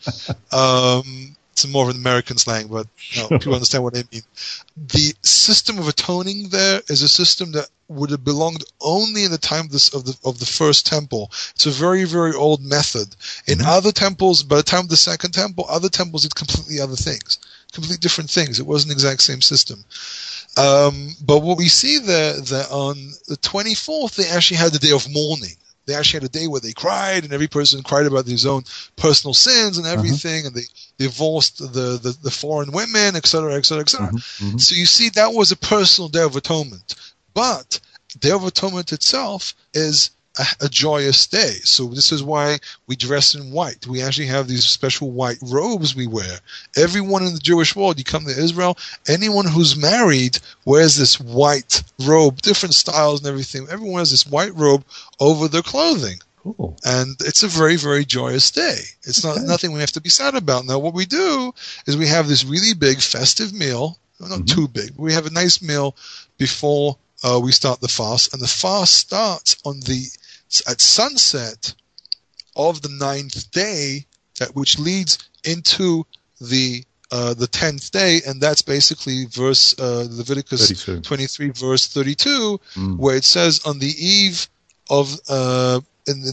It's more of an American slang, but people understand what I mean. The system of atoning there is a system that would have belonged only in the time of the first temple. It's a very, very old method. In other temples, by the time of the Second Temple, other temples did completely other things, completely different things. It wasn't the exact same system. But what we see there, that on the 24th, they actually had the day of mourning. They actually had a day where they cried, and every person cried about his own personal sins and everything, and they divorced the foreign women, etc., etc., etc. So you see, that was a personal Day of Atonement. But Day of Atonement itself is a joyous day. So this is why we dress in white. We actually have these special white robes we wear. Everyone in the Jewish world, you come to Israel, anyone who's married wears this white robe, different styles and everything. Everyone has this white robe over their clothing. Cool. And it's a very, very joyous day. It's nothing we have to be sad about. Now, what we do is we have this really big festive meal. Not too big. We have a nice meal before we start the fast. And the fast starts at sunset of the 9th day, which leads into the 10th day, and that's basically Leviticus 32. 23, verse 32, where it says on the eve of on the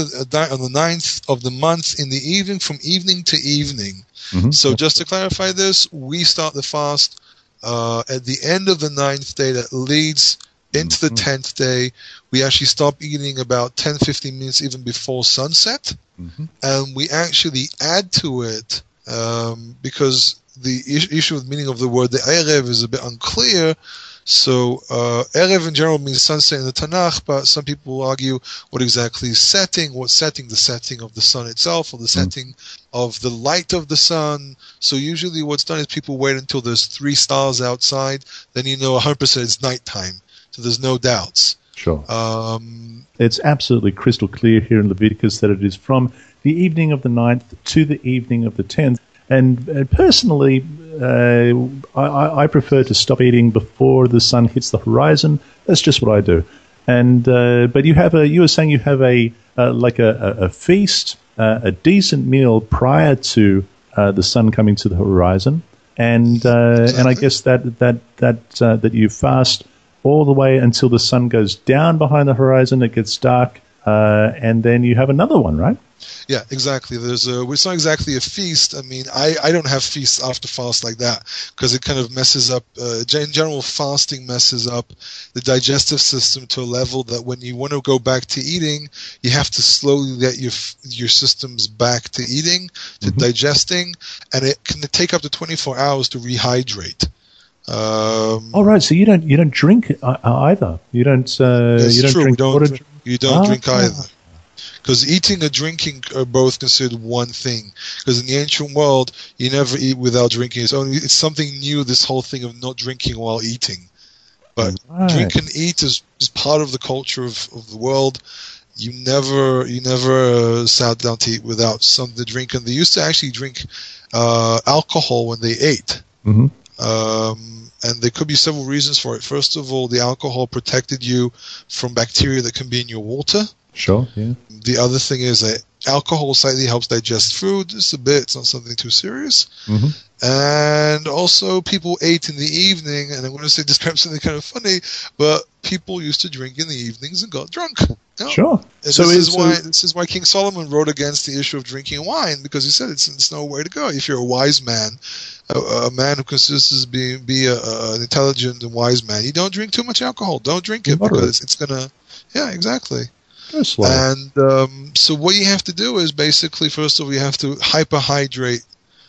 9th of the month, in the evening, from evening to evening. So just to clarify this, we start the fast at the end of the 9th day that leads into the 10th day. We actually stop eating about 10-15 minutes even before sunset, and we actually add to it because the issue with the meaning of the word the Erev is a bit unclear. So Erev in general means sunset in the Tanakh, but some people argue what exactly is setting, what's setting, the setting of the sun itself, or the setting of the light of the sun. So usually what's done is people wait until there's 3 stars outside, then 100% it's nighttime. So there's no doubts. Sure. It's absolutely crystal clear here in Leviticus that it is from the evening of the 9th to the evening of the 10th. And personally, I prefer to stop eating before the sun hits the horizon. That's just what I do. And but you were saying you have a feast, a decent meal prior to the sun coming to the horizon, and I guess that you fast all the way until the sun goes down behind the horizon. It gets dark, and then you have another one, right? Yeah, exactly. It's not exactly a feast. I mean, I don't have feasts after fast like that, because it kind of messes up, in general, fasting messes up the digestive system to a level that when you want to go back to eating, you have to slowly get your systems back to eating, to digesting, and it can take up to 24 hours to rehydrate. All right, so you don't drink either. You don't. You don't drink water. You don't drink either. Because eating and drinking are both considered one thing. Because in the ancient world, you never eat without drinking. It's something new, this whole thing of not drinking while eating. But drink and eat is part of the culture of the world. You never sat down to eat without something to drink. And they used to actually drink alcohol when they ate. And there could be several reasons for it. First of all, the alcohol protected you from bacteria that can be in your water. Sure, yeah. The other thing is that alcohol slightly helps digest food, just a bit. It's not something too serious. Mm-hmm. And also, people ate in the evening, and I'm going to say this perhaps something kind of funny, but people used to drink in the evenings and got drunk. Sure. And this is why King Solomon wrote against the issue of drinking wine, because he said it's no way to go. If you're a wise man, a man who considers to be an intelligent and wise man, you don't drink too much alcohol. Don't drink it because it's going to... Yeah, exactly. And so what you have to do is basically, first of all, you have to hyperhydrate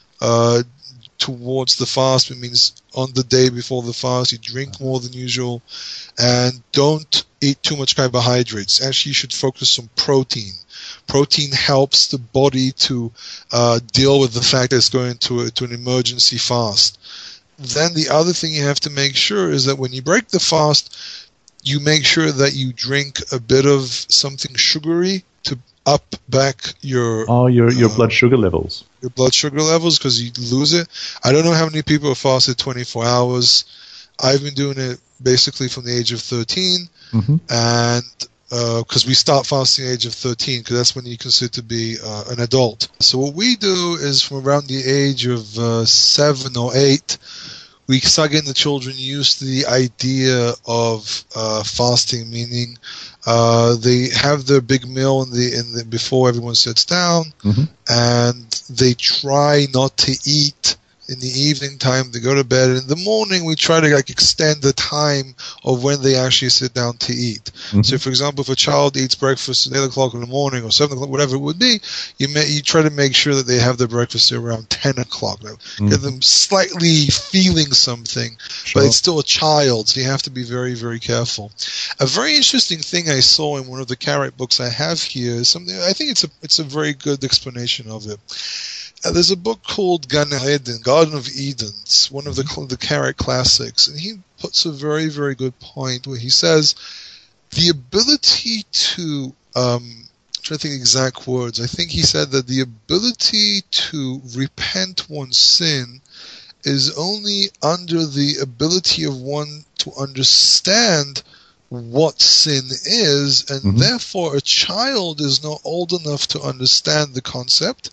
towards the fast. It means on the day before the fast, you drink more than usual, and don't eat too much carbohydrates. Actually, you should focus on protein. Protein helps the body to deal with the fact that it's going to an emergency fast. Then the other thing you have to make sure is that when you break the fast, you make sure that you drink a bit of something sugary to up back your blood sugar levels. Your blood sugar levels, because you lose it. I don't know how many people have fasted 24 hours. I've been doing it basically from the age of 13, and because we start fasting at the age of 13, because that's when you consider to be an adult. So what we do is from around the age of 7 or 8, we start getting the children used to the idea of fasting, meaning they have their big meal before everyone sits down, and they try not to eat in the evening time. They go to bed, and in the morning we try to extend the time of when they actually sit down to eat. So, for example, if a child eats breakfast at 8 o'clock in the morning or 7 o'clock, whatever it would be, you try to make sure that they have their breakfast around 10 o'clock. Get them slightly feeling something, but it's still a child, so you have to be very, very careful. A very interesting thing I saw in one of the Carrot books I have here is something, I think it's a very good explanation of it. There's a book called Gan Eden, Garden of Eden. It's one of the Carrot classics, and he puts a very, very good point where he says the ability to I'm trying to think exact words. I think he said that the ability to repent one's sin is only under the ability of one to understand what sin is, and therefore a child is not old enough to understand the concept.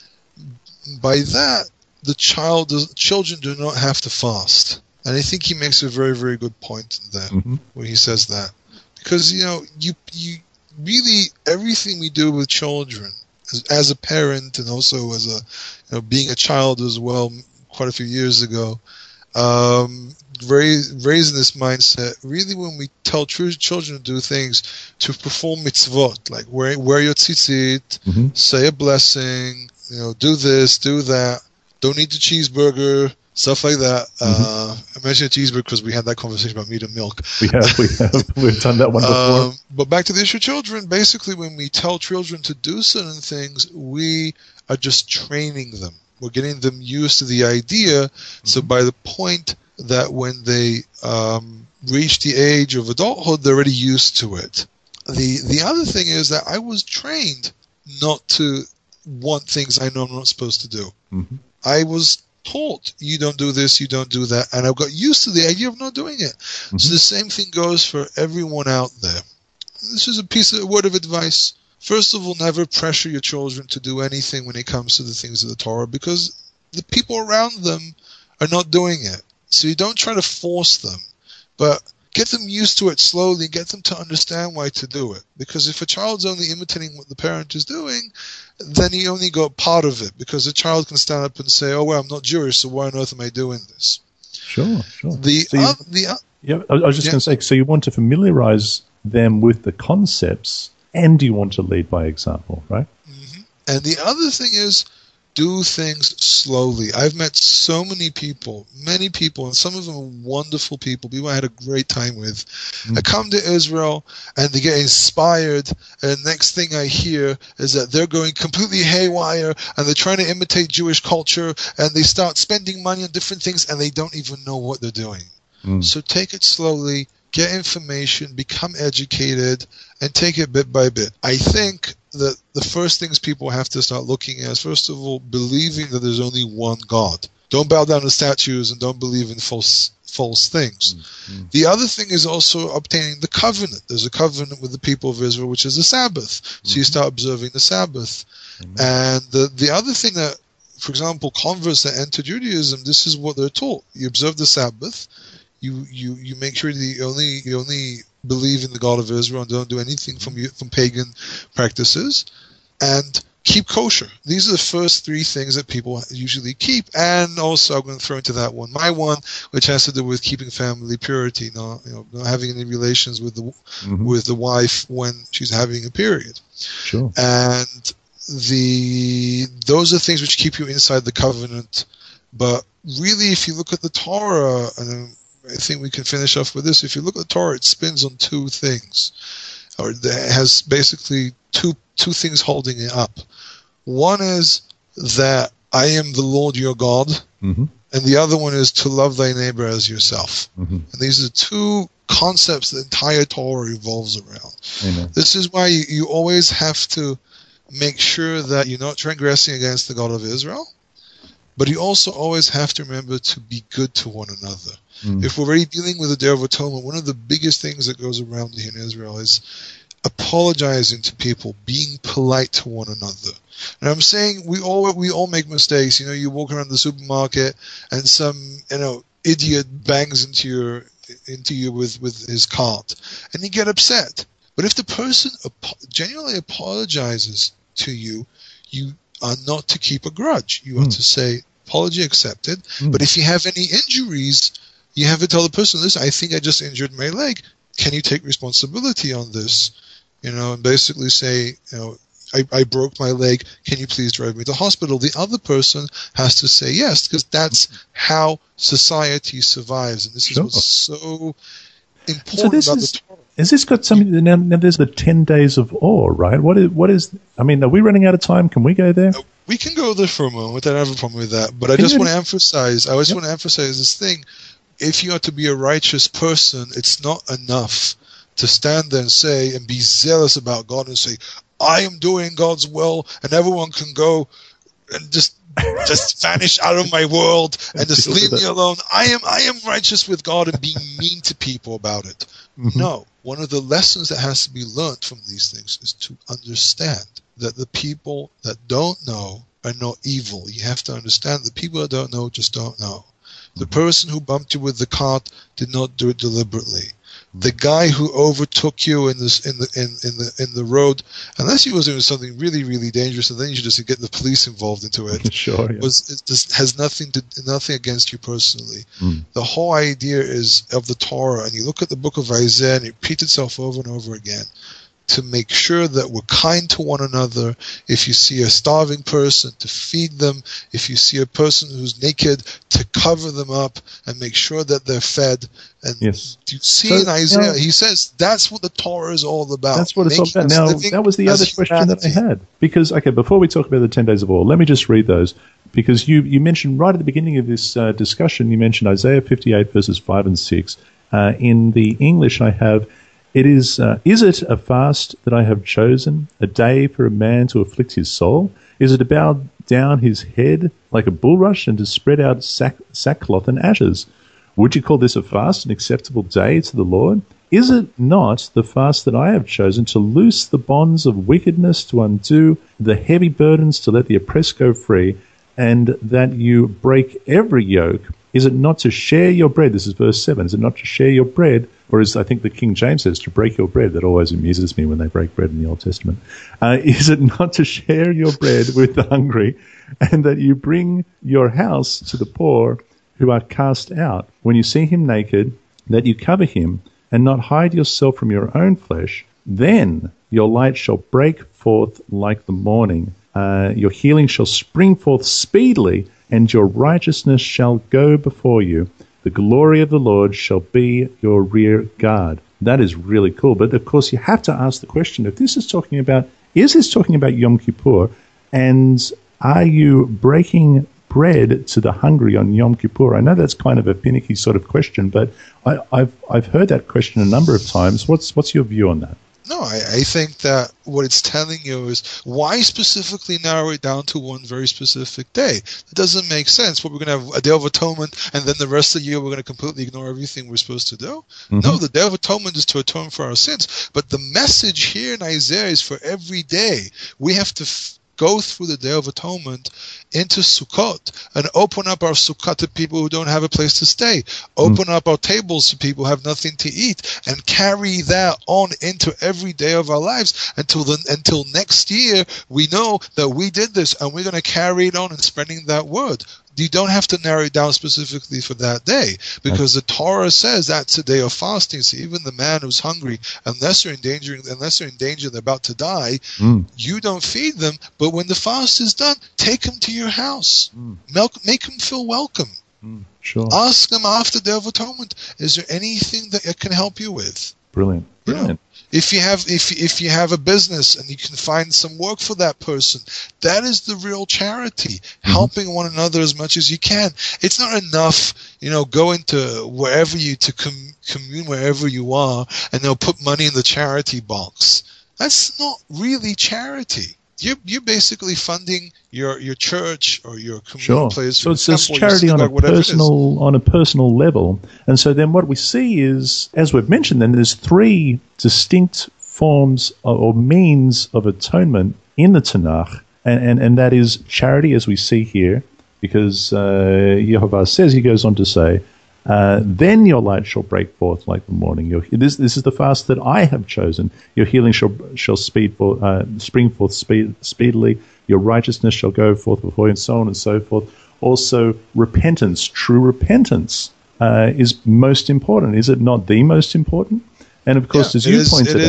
By that, children do not have to fast. And I think he makes a very, very good point in there when he says that. Because, you really, everything we do with children, as a parent and also as being a child as well, quite a few years ago, raising this mindset, really when we tell children to do things, to perform mitzvot, like wear your tzitzit, say a blessing, do this, do that, don't eat the cheeseburger, stuff like that. I mentioned cheeseburger because we had that conversation about meat and milk. We have. We've done that one before. But back to the issue of children, basically when we tell children to do certain things, we are just training them. We're getting them used to the idea, so by the point that when they reach the age of adulthood, they're already used to it. The other thing is that I was trained not to want things I know I'm not supposed to do. I was taught, you don't do this, you don't do that, and I got used to the idea of not doing it. So the same thing goes for everyone out there. This is a word of advice. First of all, never pressure your children to do anything when it comes to the things of the Torah, because the people around them are not doing it. So you don't try to force them, but get them used to it slowly, get them to understand why to do it. Because if a child's only imitating what the parent is doing, then he only got part of it, because a child can stand up and say, oh, well, I'm not Jewish, so why on earth am I doing this? Sure. I was just going to say, so you want to familiarize them with the concepts, and you want to lead by example, right? And the other thing is, do things slowly. I've met so many people, and some of them are wonderful people I had a great time with. I come to Israel, and they get inspired, and next thing I hear is that they're going completely haywire, and they're trying to imitate Jewish culture, and they start spending money on different things, and they don't even know what they're doing. So take it slowly, get information, become educated, and take it bit by bit. I think that the first things people have to start looking at is, first of all, believing that there's only one God. don't bow down to statues and don't believe in false things. Mm-hmm. The other thing is also obtaining the covenant. There's a covenant with the people of Israel, which is the Sabbath. So you start observing the Sabbath. And the other thing that, for example, converts that enter Judaism, this is what they're taught. You observe the Sabbath. You make sure that you only believe in the God of Israel and don't do anything from pagan practices, and keep kosher. These are the first three things that people usually keep. And also, I'm going to throw into that one my one, which has to do with keeping family purity, not having any relations with the wife when she's having a period. Sure. And those are things which keep you inside the covenant. But really, if you look at the Torah, and I think we can finish off with this. If you look at the Torah, it spins on two things, or it has basically two things holding it up. One is that I am the Lord your God, and the other one is to love thy neighbor as yourself. And these are two concepts the entire Torah revolves around. Amen. This is why you always have to make sure that you're not transgressing against the God of Israel, but you also always have to remember to be good to one another. If we're already dealing with the Day of Atonement, one of the biggest things that goes around here in Israel is apologizing to people, being polite to one another. And I'm saying we all make mistakes. You walk around the supermarket and some idiot bangs into you with his cart, and you get upset. But if the person genuinely apologizes to you, you are not to keep a grudge. You are to say, apology accepted. But if you have any injuries, you have to tell the person, listen, I think I just injured my leg. Can you take responsibility on this? And basically say, I broke my leg. Can you please drive me to the hospital? The other person has to say yes, because that's how society survives. And this is what's so important about the Torah. Has this got something? Now there's the 10 days of awe, right? What is? I mean, are we running out of time? Can we go there? We can go there for a moment. I don't have a problem with that. But I just want to emphasize. I always want to emphasize this thing. If you are to be a righteous person, it's not enough to stand there and say and be zealous about God and say, I am doing God's will, and everyone can go and just vanish out of my world and just leave me alone. I am righteous with God, and being mean to people about it. No. One of the lessons that has to be learned from these things is to understand that the people that don't know are not evil. You have to understand the people that don't know just don't know. The person who bumped you with the cart did not do it deliberately. The guy who overtook you in the road, unless he was doing something really, really dangerous, and then you should just get the police involved into it. Sure, yeah. It just has nothing against you personally. The whole idea is of the Torah, and you look at the book of Isaiah, and it repeats itself over and over again, to make sure that we're kind to one another. If you see a starving person, to feed them. If you see a person who's naked, to cover them up and make sure that they're fed. And you see in Isaiah, he says that's what the Torah is all about. That's what it's all about. Now, that was the other question that I had. Because, before we talk about the 10 days of awe, let me just read those. Because you mentioned right at the beginning of this discussion, you mentioned Isaiah 58 verses 5 and 6. In the English I have, is it a fast that I have chosen, a day for a man to afflict his soul? Is it to bow down his head like a bulrush and to spread out sackcloth and ashes? Would you call this a fast, an acceptable day to the Lord? Is it not the fast that I have chosen, to loose the bonds of wickedness, to undo the heavy burdens, to let the oppressed go free, and that you break every yoke? Is it not to share your bread? This is verse 7. Is it not to share your bread? Or as I think the King James says, to break your bread. That always amuses me when they break bread in the Old Testament. Is it not to share your bread with the hungry, and that you bring your house to the poor who are cast out? When you see him naked, that you cover him, and not hide yourself from your own flesh, then your light shall break forth like the morning. Your healing shall spring forth speedily, and your righteousness shall go before you. The glory of the Lord shall be your rear guard. That is really cool. But of course, you have to ask the question, if this is talking about, is this talking about Yom Kippur? And are you breaking bread to the hungry on Yom Kippur? I know that's kind of a finicky sort of question, but I've heard that question a number of times. What's your view on that? No, I think that what it's telling you is why specifically narrow it down to one very specific day. It doesn't make sense. What, we're going to have a Day of Atonement and then the rest of the year we're going to completely ignore everything we're supposed to do? Mm-hmm. No, the Day of Atonement is to atone for our sins. But the message here in Isaiah is for every day. We have to go through the Day of Atonement into Sukkot and open up our Sukkot to people who don't have a place to stay. Open up our tables to people who have nothing to eat, and carry that on into every day of our lives until next year we know that we did this, and we're going to carry it on and spreading that word. You don't have to narrow it down specifically for that day, because the Torah says that's a day of fasting. So even the man who's hungry, unless they're in danger, they're about to die, you don't feed them. But when the fast is done, take them to your house. Make them feel welcome. Sure. Ask them after Day of Atonement, is there anything that I can help you with? Brilliant. You know, if you have a business and you can find some work for that person, that is the real charity, helping one another as much as you can. It's not enough, go into wherever commune wherever you are, and they'll put money in the charity box. That's not really charity. You're basically funding your church or your communal place. So it's charity on a personal level. And so then what we see is, as we've mentioned, then there's three distinct forms or means of atonement in the Tanakh, and that is charity, as we see here, because Yehovah says, he goes on to say, then your light shall break forth like the morning. This is the fast that I have chosen. Your healing shall spring forth speedily. Your righteousness shall go forth before you, and so on and so forth. Also, repentance, true repentance, is most important. Is it not the most important? And of course, as you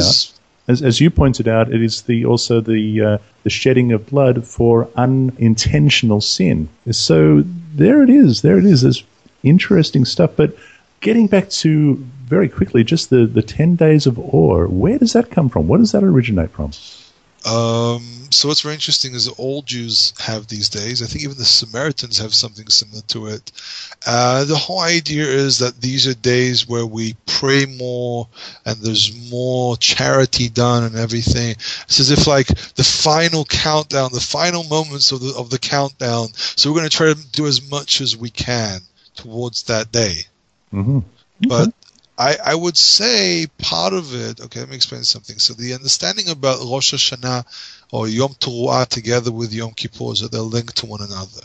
pointed out, it is also the shedding of blood for unintentional sin. So there it is. There's interesting stuff. But getting back to, very quickly, just the 10 days of awe, where does that come from? Where does that originate from? So what's very interesting is that all Jews have these days. I think even the Samaritans have something similar to it. The whole idea is that these are days where we pray more and there's more charity done and everything. It's as if like the final countdown, the final moments of the countdown. So we're going to try to do as much as we can towards that day. Okay. But I would say part of it, okay, let me explain something. So the understanding about Rosh Hashanah or Yom Teruah together with Yom Kippur is that they're linked to one another.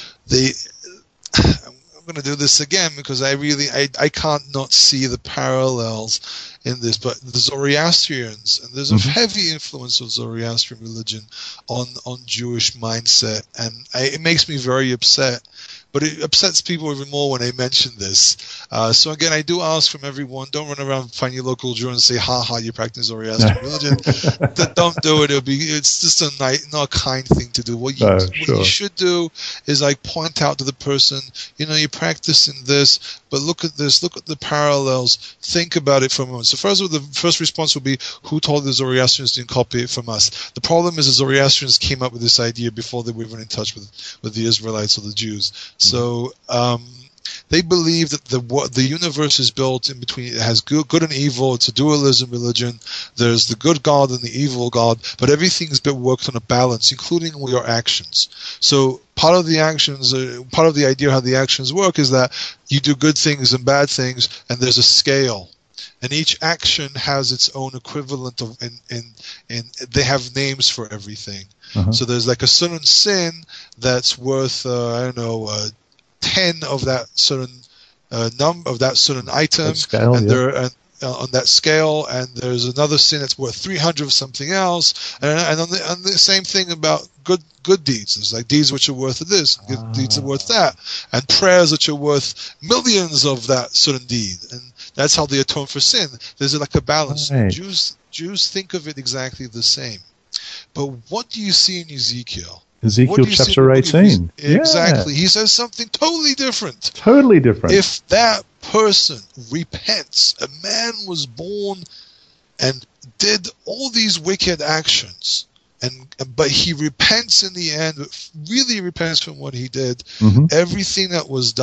I'm going to do this again because I can't not see the parallels in this, but the Zoroastrians, and there's a heavy influence of Zoroastrian religion on Jewish mindset, and it makes me very upset. But it upsets people even more when I mention this. So again, I do ask from everyone, don't run around, find your local Jew and say, you practice Zoroastrian religion. Don't do it. It's just not a kind thing to do. What you should do is like point out to the person, you're practicing this, but look at this, look at the parallels, think about it for a moment. So the first response would be, who told the Zoroastrians didn't copy it from us? The problem is the Zoroastrians came up with this idea before they were even in touch with the Israelites or the Jews. So they believe that the universe is built in between. It has good and evil. It's a dualism religion. There's the good God and the evil God, but everything's been worked on a balance, including your actions. So part of the idea how the actions work is that you do good things and bad things, and there's a scale. And each action has its own equivalent of, and they have names for everything. So there's like a certain sin that's worth, 10 of that certain number of that certain item, scale, on that scale, and there's another sin that's worth 300 of something else, and on the same thing about good deeds. There's like deeds which are worth this, good deeds are worth that, and prayers which are worth millions of that certain deed, and that's how they atone for sin. There's like a balance. Right. Jews think of it exactly the same. But what do you see in Ezekiel? Ezekiel chapter 18. Exactly. Yeah. He says something totally different. Totally different. If that person repents, a man was born and did all these wicked actions, but he repents in the end, really repents from what he did, everything that was done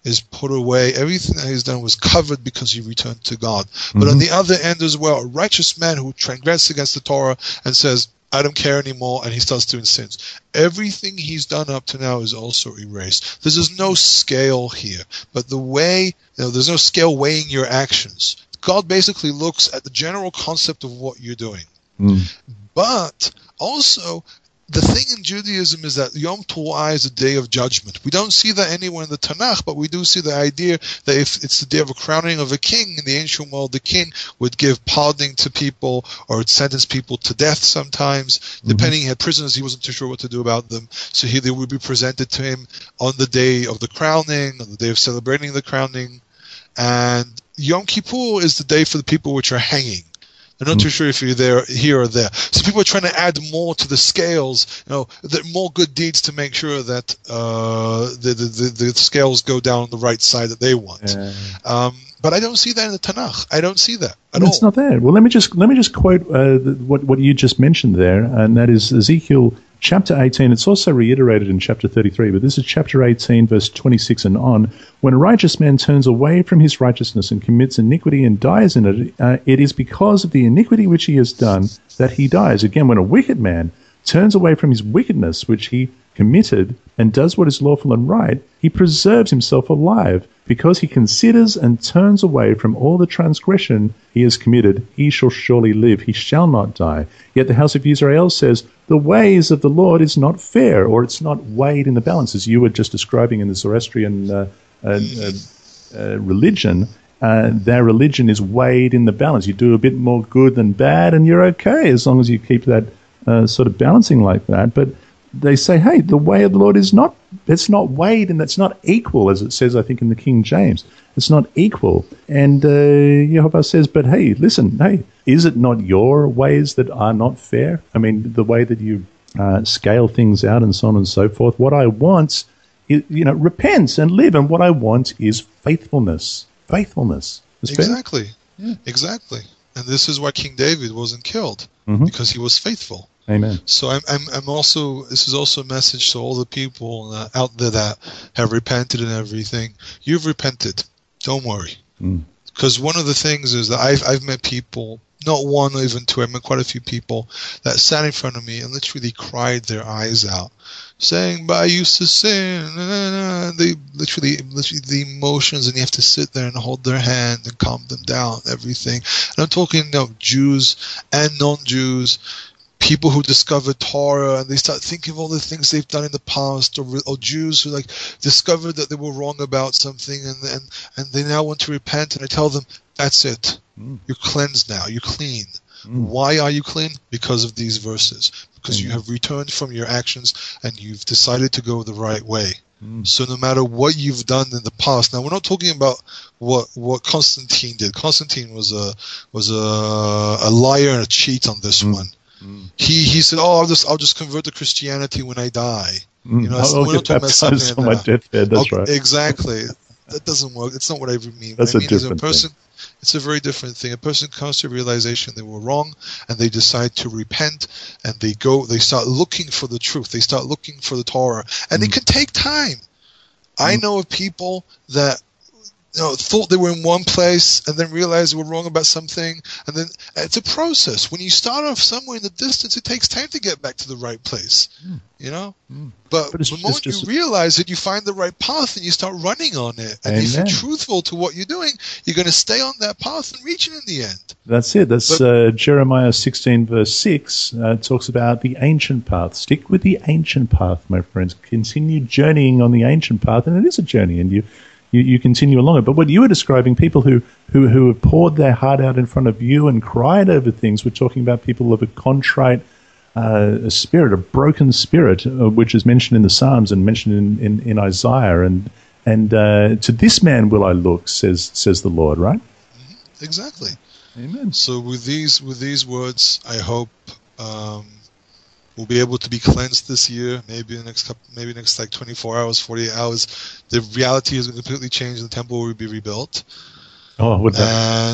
is put away. Everything that he's done was covered because he returned to God. But on the other end as well, a righteous man who transgresses against the Torah and says, I don't care anymore, and he starts doing sins. Everything he's done up to now is also erased. There's no scale here. But the way, there's no scale weighing your actions. God basically looks at the general concept of what you're doing. But also, the thing in Judaism is that Yom Teruah is a day of judgment. We don't see that anywhere in the Tanakh, but we do see the idea that if it's the day of a crowning of a king, in the ancient world, the king would give pardoning to people or would sentence people to death sometimes. Depending, he had prisoners, he wasn't too sure what to do about them. So they would be presented to him on the day of the crowning, on the day of celebrating the crowning. And Yom Kippur is the day for the people which are hanging. I'm not too sure if you're here or there. So people are trying to add more to the scales, more good deeds to make sure that the scales go down the right side that they want. But I don't see that in the Tanakh. I don't see that at all. It's not there. Well, let me just quote what you just mentioned there, and that is Ezekiel chapter 18. It's also reiterated in chapter 33, but this is chapter 18, verse 26 and on. When a righteous man turns away from his righteousness and commits iniquity and dies in it, it is because of the iniquity which he has done that he dies. Again, when a wicked man turns away from his wickedness which he committed and does what is lawful and right, he preserves himself alive. Because he considers and turns away from all the transgression he has committed, he shall surely live, he shall not die. Yet the house of Israel says, the ways of the Lord is not fair, or it's not weighed in the balance, as you were just describing in the Zoroastrian religion. Their religion is weighed in the balance. You do a bit more good than bad, and you're okay, as long as you keep that sort of balancing like that. But they say, hey, the way of the Lord is not, it's not weighed, and that's not equal, as it says, I think, in the King James. It's not equal. And Yehovah says, but hey, listen, hey, is it not your ways that are not fair? I mean, the way that you scale things out and so on and so forth. What I want is, repent and live, and what I want is faithfulness. Faithfulness. Exactly. Yeah. Exactly. And this is why King David wasn't killed, because he was faithful. Amen. So I'm also, this is also a message to all the people out there that have repented and everything. You've repented. Don't worry. Because one of the things is that I've met people, not one or even two, I've met quite a few people that sat in front of me and literally cried their eyes out, saying, but I used to sin. They literally the emotions, and you have to sit there and hold their hand and calm them down, everything. And I'm talking Jews and non-Jews, people who discover Torah and they start thinking of all the things they've done in the past, or Jews who discovered that they were wrong about something and they now want to repent, and I tell them, that's it. You're cleansed now. You're clean. Why are you clean? Because of these verses. Because you have returned from your actions and you've decided to go the right way. So no matter what you've done in the past, now we're not talking about what Constantine did. Constantine was a liar and a cheat on this one. He said, "Oh, I'll just convert to Christianity when I die." I'll get baptized on my deathbed. That's right. Exactly. That doesn't work. It's not what I mean. That's what I mean a different thing. It's a very different thing. A person comes to a realization they were wrong, and they decide to repent, and they start looking for the truth. They start looking for the Torah, and it can take time. I know of people that thought they were in one place and then realized they were wrong about something, and then it's a process. When you start off somewhere in the distance, it takes time to get back to the right place, But the moment you realize it, you find the right path and you start running on it. And if you're truthful to what you're doing, you're going to stay on that path and reach it in the end. That's it. That's Jeremiah 16 verse 6 talks about the ancient path. Stick with the ancient path, my friends. Continue journeying on the ancient path, and it is a journey, and you continue along it. But what you were describing, people who have poured their heart out in front of you and cried over things, we're talking about people of a contrite spirit, a broken spirit, which is mentioned in the Psalms and mentioned in Isaiah. And to this man will I look, says the Lord, right? Exactly. Amen. So with these words, I hope we'll be able to be cleansed this year. Maybe next 24 hours, 48 hours, the reality is going to completely change. The temple will be rebuilt. Oh, would that?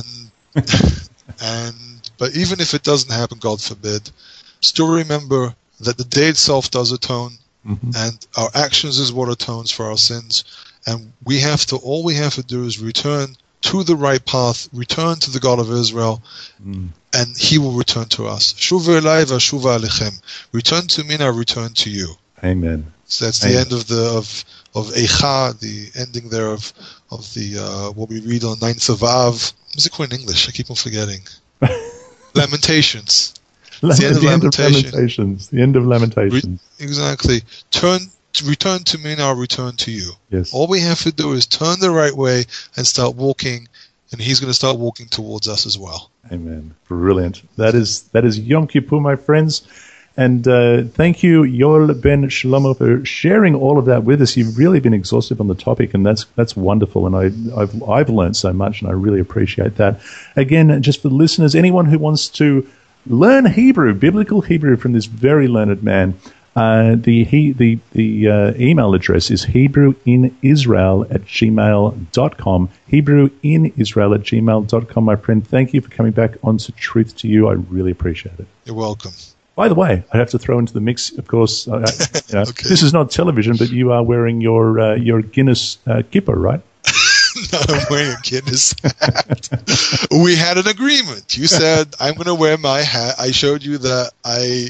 But even if it doesn't happen, God forbid, still remember that the day itself does atone, and our actions is what atones for our sins. And all we have to do is return to the right path, return to the God of Israel, and He will return to us. Shuva elai v'shuva alechem. Return to me and I return to you. Amen. So that's the end of Eicha, the ending there of the what we read on 9th of Av. What's it called in English? I keep on forgetting. Lamentations. The end of Lamentations. The end of Lamentations. Exactly. Return to me and I'll return to you. Yes. All we have to do is turn the right way and start walking, and He's going to start walking towards us as well. Amen. Brilliant. That is Yom Kippur, my friends. And thank you, Yoel Ben Shlomo, for sharing all of that with us. You've really been exhaustive on the topic, and that's wonderful. And I've learned so much, and I really appreciate that. Again, just for the listeners, anyone who wants to learn Hebrew, biblical Hebrew, from this very learned man, the email address is HebrewInIsrael@gmail.com. HebrewInIsrael@gmail.com. My friend, thank you for coming back on to Truth to You. I really appreciate it. You're welcome. By the way, I have to throw into the mix, of course, Okay. This is not television, but you are wearing your Guinness kippah, right? No, I'm wearing a Guinness hat. We had an agreement. You said, I'm going to wear my hat. I showed you that I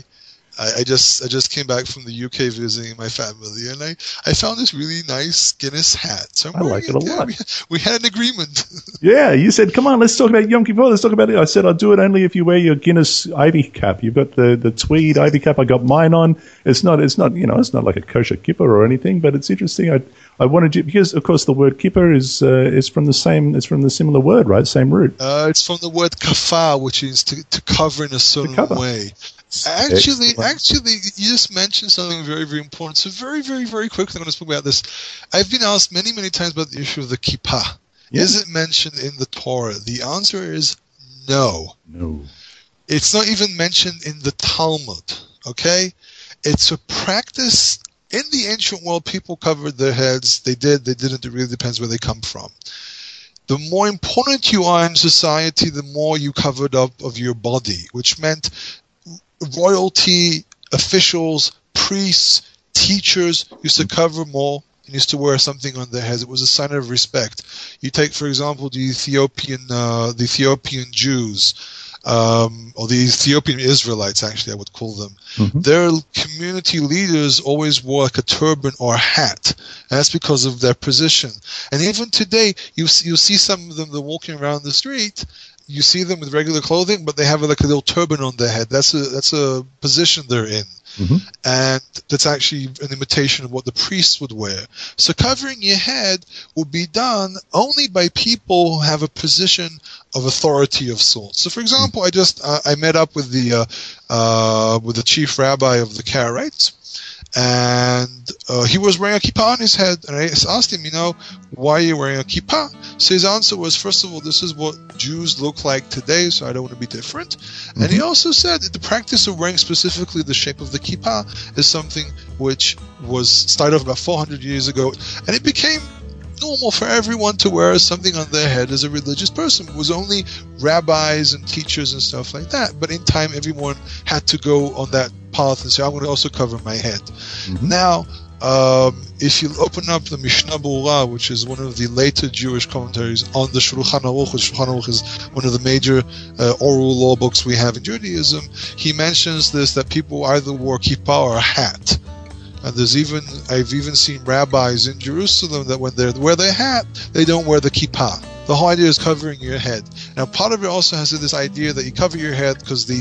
just came back from the UK visiting my family, and I found this really nice Guinness hat. So I like it a lot. We had an agreement. Yeah, you said, come on, let's talk about Yom Kippur. Let's talk about it. I said, I'll do it only if you wear your Guinness ivy cap. You've got the tweed ivy cap. I got mine on. It's not it's not like a kosher kippah or anything, but it's interesting. I wanted you, because of course the word kippah is from the similar word, right? Same root. It's from the word kafar, which is to cover in a certain way. Actually, you just mentioned something very, very important. So very, very, very quickly, I'm going to speak about this. I've been asked many, many times about the issue of the kippah. Yeah. Is it mentioned in the Torah? The answer is no. No. It's not even mentioned in the Talmud, okay? It's a practice. In the ancient world, people covered their heads. They didn't. It really depends where they come from. The more important you are in society, the more you covered up of your body, which meant royalty, officials, priests, teachers used to cover more and used to wear something on their heads. It was a sign of respect. You take, for example, the Ethiopian Jews, or the Ethiopian Israelites, actually, I would call them. Mm-hmm. Their community leaders always wore like a turban or a hat. And that's because of their position. And even today, you see some of them, they're walking around the street. You see them with regular clothing, but they have like a little turban on their head. That's a position they're in. Mm-hmm. And that's actually an imitation of what the priests would wear. So covering your head would be done only by people who have a position of authority of sorts. So, for example, I met up with the chief rabbi of the Karaites, and he was wearing a kippah on his head. And I asked him, why are you wearing a kippah? So his answer was, first of all, this is what Jews look like today, so I don't want to be different. Mm-hmm. And he also said that the practice of wearing specifically the shape of the kippah is something which was started off about 400 years ago, and it became normal for everyone to wear something on their head as a religious person. It was only rabbis and teachers and stuff like that. But in time, everyone had to go on that path and say, I'm going to also cover my head. Mm-hmm. Now, if you open up the Mishnah Berurah, which is one of the later Jewish commentaries on the Shulchan Aruch, Shulchan Aruch is one of the major oral law books we have in Judaism, he mentions this, that people either wore kippah or a hat. And I've even seen rabbis in Jerusalem that when they wear their hat, they don't wear the kippah. The whole idea is covering your head. Now, part of it also has this idea that you cover your head because the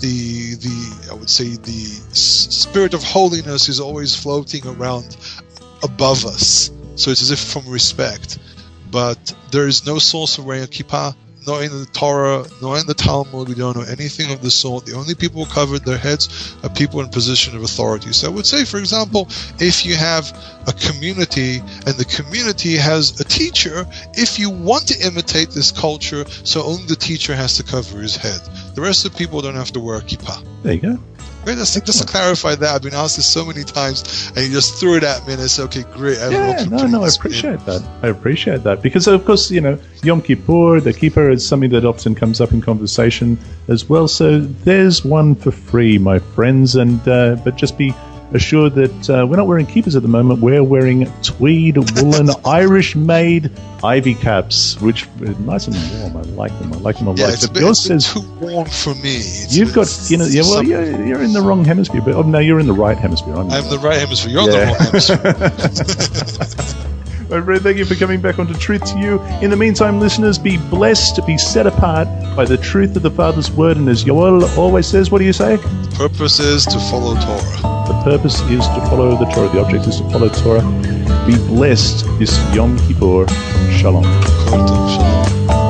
spirit of holiness is always floating around above us. So it's as if from respect. But there is no source of wearing a kippah. Nor in the Torah, nor in the Talmud, we don't know anything of the sort. The only people who covered their heads are people in position of authority. So I would say, for example, if you have a community and the community has a teacher, if you want to imitate this culture, so only the teacher has to cover his head. The rest of the people don't have to wear a kippah. There you go. Great, just to clarify that, I've been asked this so many times, and you just threw it at me, and I said, okay, great. I appreciate that. I appreciate that. Because, of course, Yom Kippur, the kippah is something that often comes up in conversation as well. So there's one for free, my friends, but just be assured that we're not wearing keepers at the moment. We're wearing tweed woolen Irish-made ivy caps, which are nice and warm. I like them. It's a bit too warm for me. You're in the wrong hemisphere. But no, you're in the right hemisphere. I'm the right hemisphere. You're the wrong hemisphere. My friend, thank you for coming back onto Truth to You. In the meantime, listeners, be blessed, be set apart by the truth of the Father's Word. And as Yoel always says, what do you say? The purpose is to follow Torah. The purpose is to follow the Torah. The object is to follow Torah. Be blessed this Yom Kippur. Shalom. Shalom.